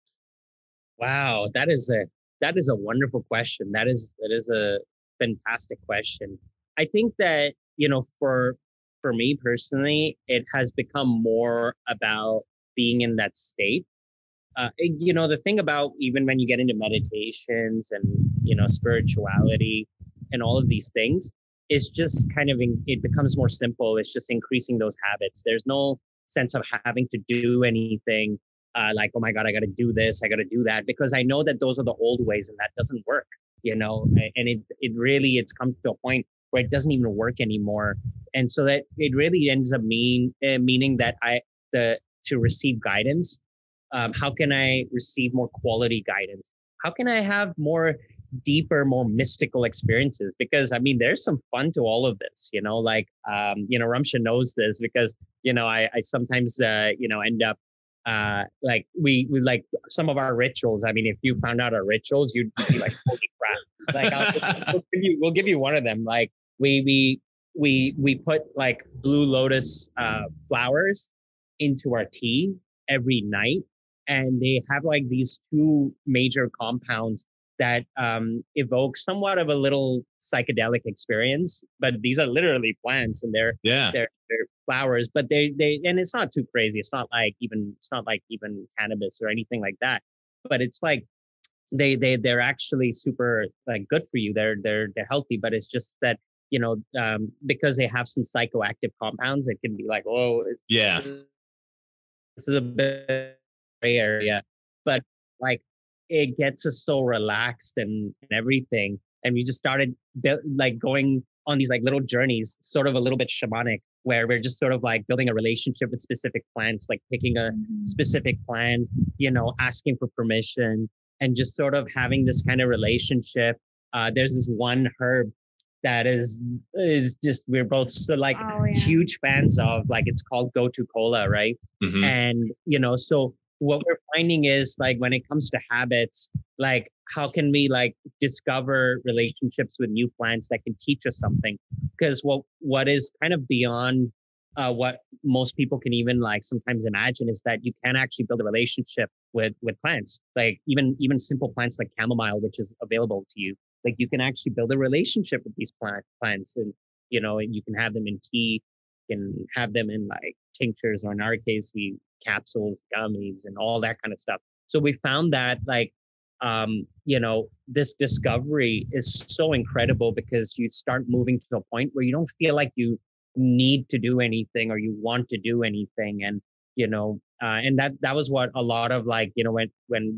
Wow. That is a, that is a wonderful question. That is, that is a fantastic question. I think that, you know, for, for me personally, it has become more about being in that state. Uh, you know, the thing about even when you get into meditations and, you know, spirituality and all of these things is just kind of, in, it becomes more simple. It's just increasing those habits. There's no sense of having to do anything uh, like, oh my God, I got to do this, I got to do that, because I know that those are the old ways and that doesn't work, you know, and it, it really, it's come to a point where it doesn't even work anymore. And so that it really ends up mean, uh, meaning that I, the, to receive guidance, Um, how can I receive more quality guidance? How can I have more deeper, more mystical experiences? Because I mean, there's some fun to all of this, you know, like, um, you know, Ramcha knows this because, you know, I, I sometimes, uh, you know, end up uh, like we, we like some of our rituals. I mean, if you found out our rituals, you'd be like, holy crap. Like, I'll, we'll, give you, we'll give you one of them. Like we, we, we, we put like blue lotus uh, flowers into our tea every night. And they have like these two major compounds that um, evoke somewhat of a little psychedelic experience. But these are literally plants, and they're yeah, they're, they're flowers. But they they and it's not too crazy. It's not like even it's not like even cannabis or anything like that. But it's like they they they're actually super like good for you. They're they're they're healthy. But it's just that, you know, um, because they have some psychoactive compounds, it can be like, oh, it's, yeah, this is a bit gray area, but like it gets us so relaxed and, and everything. And we just started build, like going on these like little journeys, sort of a little bit shamanic, where we're just sort of like building a relationship with specific plants, like picking a specific plant, you know, asking for permission and just sort of having this kind of relationship. Uh, there's this one herb that is is just we're both so like Oh, yeah. huge fans of, like it's called Gotu Kola, right? mm-hmm. And you know, so what we're finding is like when it comes to habits, like how can we like discover relationships with new plants that can teach us something? Because what what is kind of beyond uh, what most people can even like sometimes imagine is that you can actually build a relationship with with plants, like even even simple plants like chamomile, which is available to you. Like you can actually build a relationship with these plant plants, and you know, you can have them in tea, you can have them in like tinctures, or in our case, we capsules, gummies, and all that kind of stuff. So we found that like, um, you know, this discovery is so incredible because you start moving to a point where you don't feel like you need to do anything or you want to do anything, and you know, uh, and that that was what a lot of like, you know, when when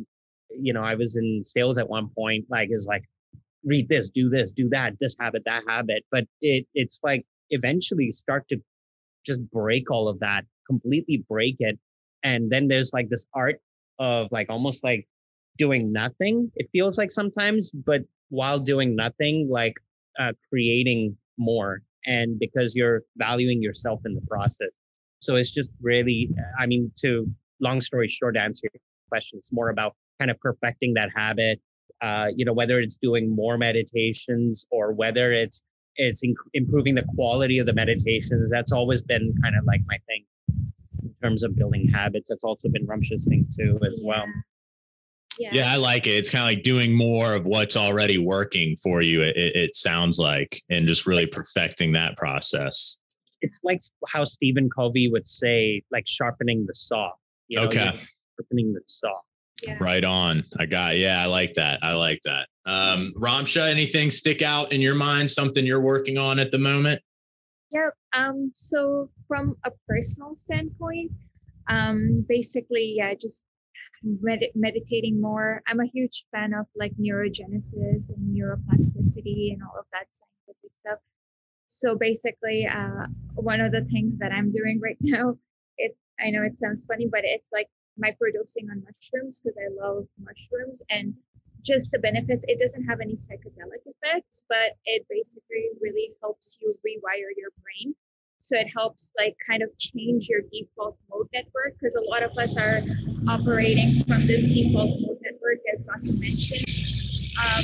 you know, I was in sales at one point, like, is like, read this, do this, do that, this habit, that habit. But it it's like eventually start to just break all of that, completely break it. And then there's like this art of like almost like doing nothing, it feels like sometimes, but while doing nothing, like uh, creating more. And because you're valuing yourself in the process. So it's just really, I mean, to long story short, answer your question, it's more about kind of perfecting that habit. Uh, you know, whether it's doing more meditations or whether it's it's in, improving the quality of the meditations. That's always been kind of like my thing in terms of building habits. That's also been Ramsha's thing too, as Yeah. well. Yeah. yeah, I like it. It's kind of like doing more of what's already working for you. It, it sounds like, and just really perfecting that process. It's like how Stephen Covey would say, like sharpening the saw. You know, okay, sharpening the saw. Yeah. Right on. I got, yeah, I like that. I like that. Um, Ramsha, anything stick out in your mind? Something you're working on at the moment? Yeah. Um, so from a personal standpoint, um, basically, yeah, just med- meditating more. I'm a huge fan of like neurogenesis and neuroplasticity and all of that scientific stuff. So basically, uh, one of the things that I'm doing right now, it's, I know it sounds funny, but it's like microdosing on mushrooms because I love mushrooms and just the benefits. It doesn't have any psychedelic effects, but it basically really helps you rewire your brain. So it helps like kind of change your default mode network because a lot of us are operating from this default mode network, as Vasu mentioned. Um,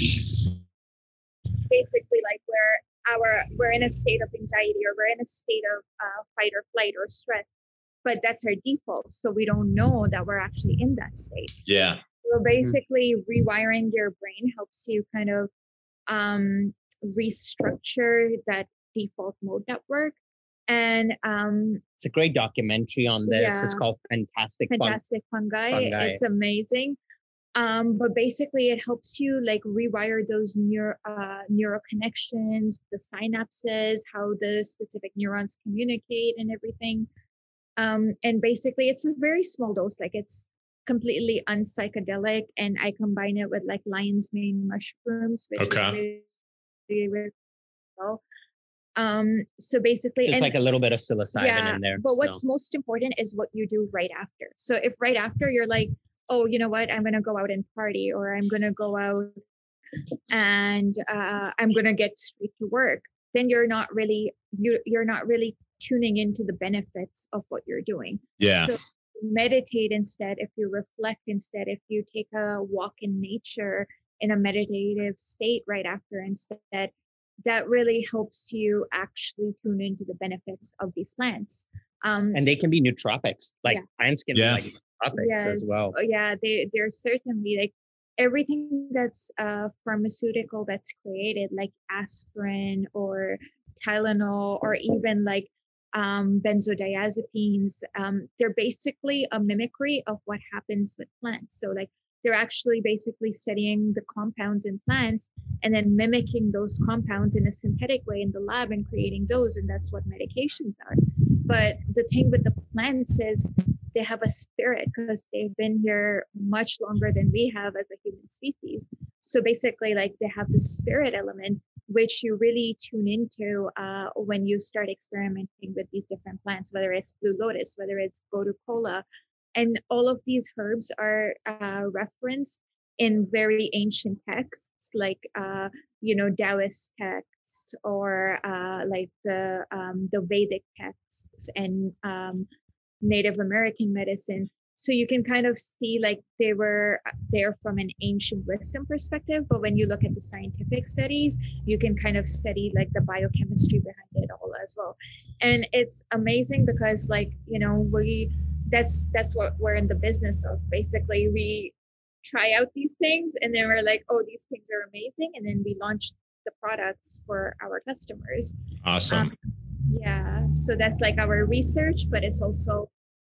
basically, like where our we're in a state of anxiety or we're in a state of uh, fight or flight or stress, but that's our default. So we don't know that we're actually in that state. Yeah. So basically, rewiring your brain helps you kind of um, restructure that default mode network. And um, it's a great documentary on this. Yeah. It's called Fantastic Fantastic Fungi. Fungi. It's amazing. Um, but basically, it helps you like rewire those neuro uh, neural connections, the synapses, how the specific neurons communicate, and everything. Um, and basically, it's a very small dose. Like it's completely unpsychedelic, and I combine it with like lion's mane mushrooms, which okay. is really, really, really well. Um, so basically, it's like a little bit of psilocybin yeah, in there. But what's so. most important is what you do right after. So if right after you're like, oh, you know what, I'm gonna go out and party, or I'm gonna go out and uh, I'm gonna get straight to work, then you're not really you you're not really tuning into the benefits of what you're doing. Yeah. So meditate instead. If you reflect instead, if you take a walk in nature in a meditative state right after instead, that really helps you actually tune into the benefits of these plants. Um, and they can be nootropics, like yeah. plants can yeah. be like nootropics yes. as well. Yeah, they, they're certainly like everything that's uh, pharmaceutical that's created, like aspirin or Tylenol, or even like um, benzodiazepines. Um, they're basically a mimicry of what happens with plants. So like they're actually basically studying the compounds in plants and then mimicking those compounds in a synthetic way in the lab and creating those. And that's what medications are. But the thing with the plants is they have a spirit because they've been here much longer than we have as a human species. So basically, like they have the spirit element, which you really tune into uh, when you start experimenting with these different plants, whether it's blue lotus, whether it's gotu kola. And all of these herbs are uh, referenced in very ancient texts, like, uh, you know, Taoist texts or uh, like the um, the Vedic texts and um, Native American medicine. So you can kind of see like they were there from an ancient wisdom perspective. But when you look at the scientific studies, you can kind of study like the biochemistry behind it all as well. And it's amazing because like, you know, we that's that's what we're in the business of. Basically, we try out these things and then we're like, oh, these things are amazing. And then we launch the products for our customers. Awesome. Um, yeah. So that's like our research, but it's also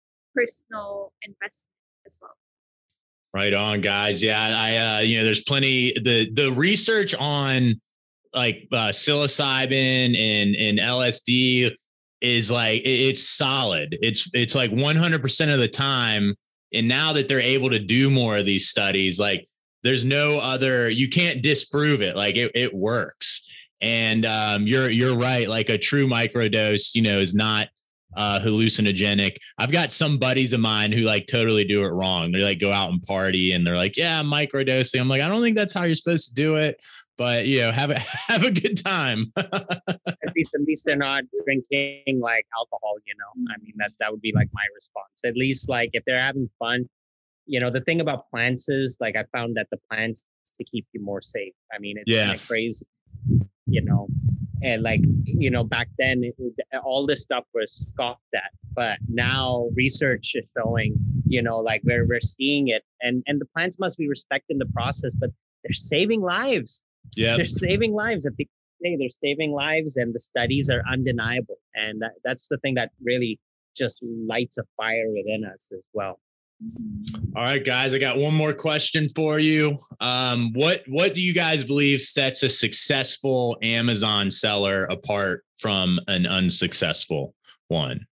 personal investment as well. Right on, guys. Yeah, I uh, you know, there's plenty the the research on like uh, psilocybin and and L S D is like it's solid. It's it's like one hundred percent of the time And now that they're able to do more of these studies, like there's no other, you can't disprove it. Like it, it works. And um, you're, you're right. Like a true microdose, you know, is not uh, hallucinogenic. I've got some buddies of mine who like totally do it wrong. They like go out and party and they're like, yeah, I'm microdosing. I'm like, I don't think that's how you're supposed to do it, but you know, have a, have a good time. at least, at least they're not drinking like alcohol, you know, I mean, that, that would be like my response. At least like if they're having fun, you know, the thing about plants is like, I found that the plants to keep you more safe. I mean, it's yeah. kind of crazy, you know, and like, you know, back then it, all this stuff was scoffed at, but now research is showing, you know, like we're, we're seeing it, and, and the plants must be respected in the process, but they're saving lives. Yeah. They're saving lives. At the end of the day, they're saving lives, and the studies are undeniable. And that, that's the thing that really just lights a fire within us as well. All right, guys, I got one more question for you. Um, what what do you guys believe sets a successful Amazon seller apart from an unsuccessful one?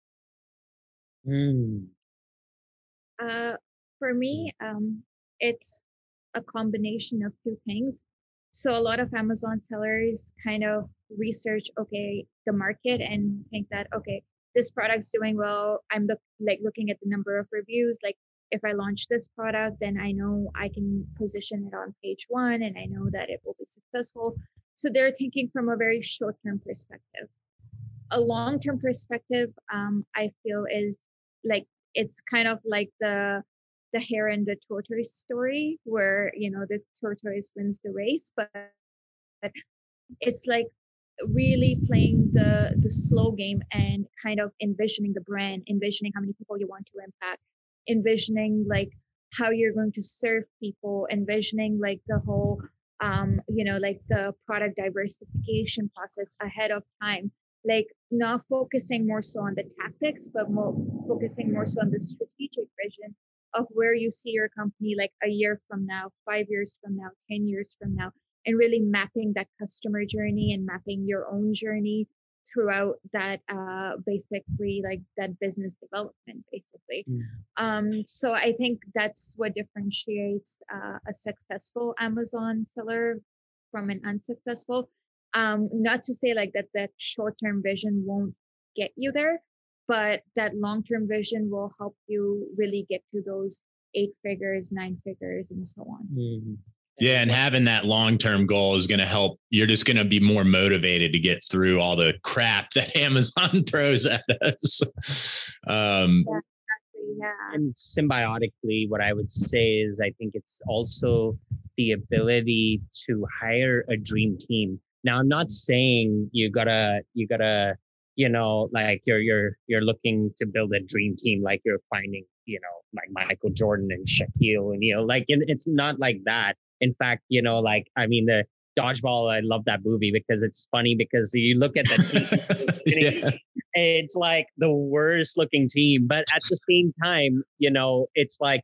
Mm. Uh, for me, um, it's a combination of two things. So a lot of Amazon sellers kind of research, okay, the market and think that, okay, this product's doing well. I'm look, like looking at the number of reviews. Like if I launch this product, then I know I can position it on page one and I know that it will be successful. So they're thinking from a very short-term perspective. A long-term perspective, um, I feel is like, it's kind of like the the hare and the tortoise story where, you know, the tortoise wins the race, but it's like really playing the the slow game and kind of envisioning the brand, envisioning how many people you want to impact, envisioning like how you're going to serve people, envisioning like the whole um you know like the product diversification process ahead of time, like not focusing more so on the tactics but more focusing more so on the strategic vision of where you see your company like a year from now, five years from now, ten years from now, and really mapping that customer journey and mapping your own journey throughout that uh, basically like that business development basically. Mm. Um, so I think that's what differentiates uh, a successful Amazon seller from an unsuccessful. Um, not to say like that that short-term vision won't get you there, but that long-term vision will help you really get to those eight figures, nine figures, and so on. Mm-hmm. Yeah. And having that long-term goal is going to help. You're just going to be more motivated to get through all the crap that Amazon throws at us. Um, yeah, exactly, yeah. And symbiotically, what I would say is I think it's also the ability to hire a dream team. Now, I'm not saying you gotta, you gotta, you know, like you're, you're, you're looking to build a dream team, like you're finding, you know, like Michael Jordan and Shaquille O'Neal, like, and it's not like that. In fact, you know, like, I mean, the Dodgeball, I love that movie because it's funny because you look at the team, yeah. It's like the worst looking team, but at the same time, you know, it's like,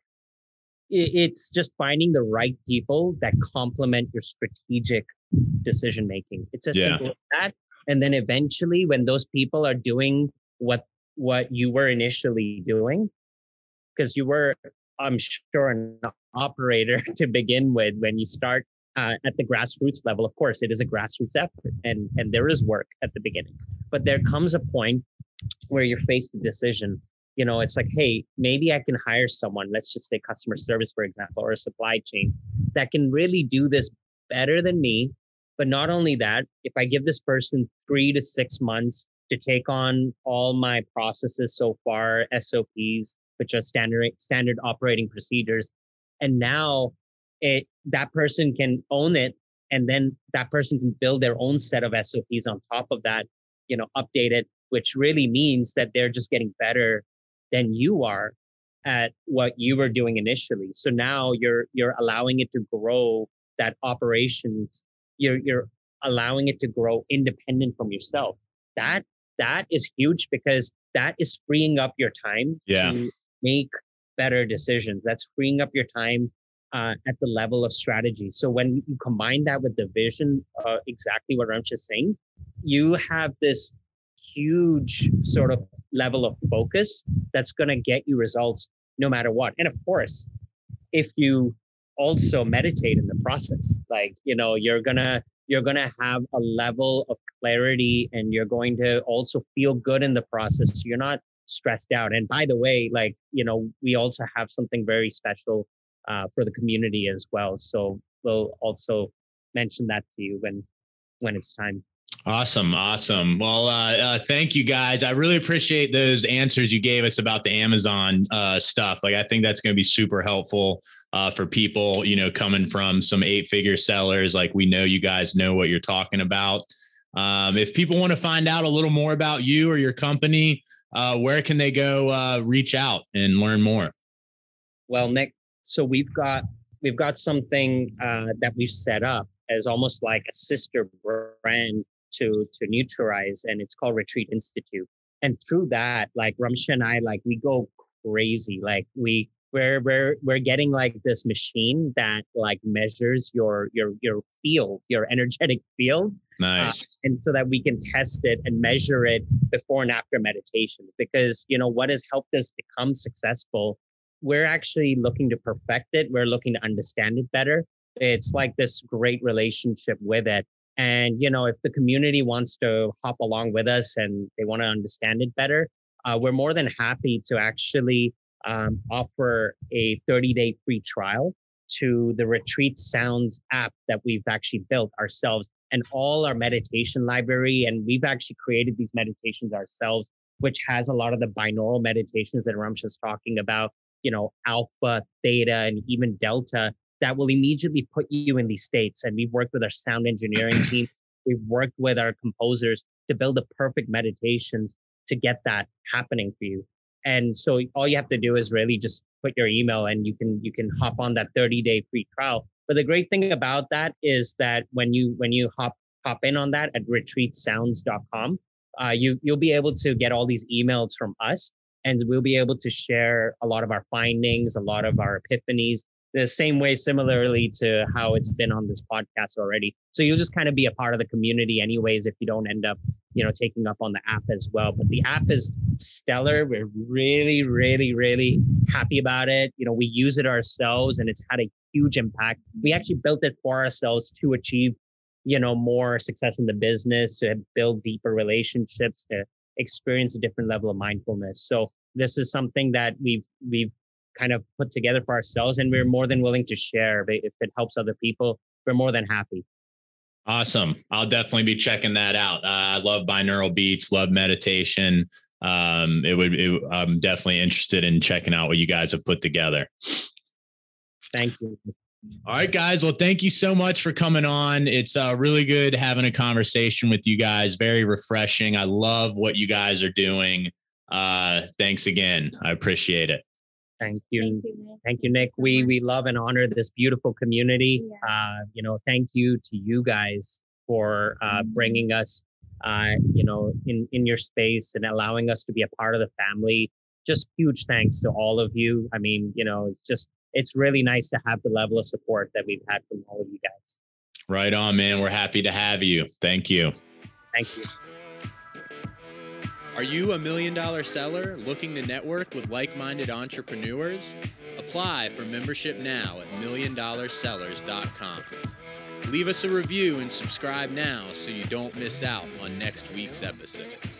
it's just finding the right people that complement your strategic decision making. It's as yeah. simple as that. And then eventually when those people are doing what what you were initially doing, because you were, I'm sure, an operator to begin with when you start uh, at the grassroots level. Of course, it is a grassroots effort and, and there is work at the beginning. But there comes a point where you're faced with a decision. You know, it's like, hey, maybe I can hire someone, let's just say customer service, for example, or a supply chain that can really do this better than me. But not only that, if I give this person three to six months to take on all my processes so far, S O Ps, which are standard standard operating procedures, and now it that person can own it, and then that person can build their own set of S O Ps on top of that, you know, update it, which really means that they're just getting better than you are at what you were doing initially. So now you're you're allowing it to grow, that operations. You're you're allowing it to grow independent from yourself. That that is huge because that is freeing up your time yeah. to make better decisions. That's freeing up your time uh, at the level of strategy. So when you combine that with the vision, uh, exactly what Ramsh is saying, you have this huge sort of level of focus that's going to get you results no matter what. And of course, if you also meditate in the process, like, you know, you're gonna you're gonna have a level of clarity, and you're going to also feel good in the process. So you're not stressed out. And by the way, like, you know, we also have something very special uh, for the community as well. So we'll also mention that to you when when it's time. Awesome. Awesome. Well, uh, uh, thank you guys. I really appreciate those answers you gave us about the Amazon uh, stuff. Like, I think that's going to be super helpful uh, for people, you know, coming from some eight figure sellers. Like, we know you guys know what you're talking about. Um, if people want to find out a little more about you or your company, uh, where can they go uh, reach out and learn more? Well, Nick, so we've got we've got something uh, that we've set up as almost like a sister brand to to Nuturize, and it's called Retreat Institute. And through that, like Ramsha and I, like we go crazy. Like we we're we're we're getting like this machine that like measures your your your field, your energetic field. Nice. Uh, and so that we can test it and measure it before and after meditation. Because, you know, what has helped us become successful, we're actually looking to perfect it. We're looking to understand it better. It's like this great relationship with it. And, you know, if the community wants to hop along with us and they want to understand it better, uh, we're more than happy to actually um, offer a thirty day free trial to the Retreat Sounds app that we've actually built ourselves, and all our meditation library. And we've actually created these meditations ourselves, which has a lot of the binaural meditations that Ramsha's talking about, you know, alpha, theta, and even delta, that will immediately put you in these states. And we've worked with our sound engineering team. We've worked with our composers to build the perfect meditations to get that happening for you. And so all you have to do is really just put your email, and you can you can hop on that thirty day free trial. But the great thing about that is that when you when you hop hop in on that at retreat sounds dot com, uh, you you'll be able to get all these emails from us, and we'll be able to share a lot of our findings, a lot of our epiphanies, the same way, similarly to how it's been on this podcast already. So you'll just kind of be a part of the community anyways, if you don't end up, you know, taking up on the app as well. But the app is stellar. We're really, really, really happy about it. You know, we use it ourselves, and it's had a huge impact. We actually built it for ourselves to achieve, you know, more success in the business, to build deeper relationships, to experience a different level of mindfulness. So this is something that we've we've kind of put together for ourselves, and we're more than willing to share. If it helps other people, we're more than happy. Awesome. I'll definitely be checking that out. Uh, I love binaural beats, love meditation. Um, it would, it, I'm definitely interested in checking out what you guys have put together. Thank you. All right, guys. Well, thank you so much for coming on. It's uh, really good having a conversation with you guys. Very refreshing. I love what you guys are doing. Uh, thanks again. I appreciate it. Thank you. Thank you, Nick. Thank you, Nick. So we much. we love and honor this beautiful community. Yeah. Uh, you know, thank you to you guys for uh, bringing us, uh, you know, in in your space and allowing us to be a part of the family. Just huge thanks to all of you. I mean, you know, it's just it's really nice to have the level of support that we've had from all of you guys. Right on, man. We're happy to have you. Thank you. Thank you. Are you a million dollar seller looking to network with like-minded entrepreneurs? Apply for membership now at million dollar sellers dot com. Leave us a review and subscribe now so you don't miss out on next week's episode.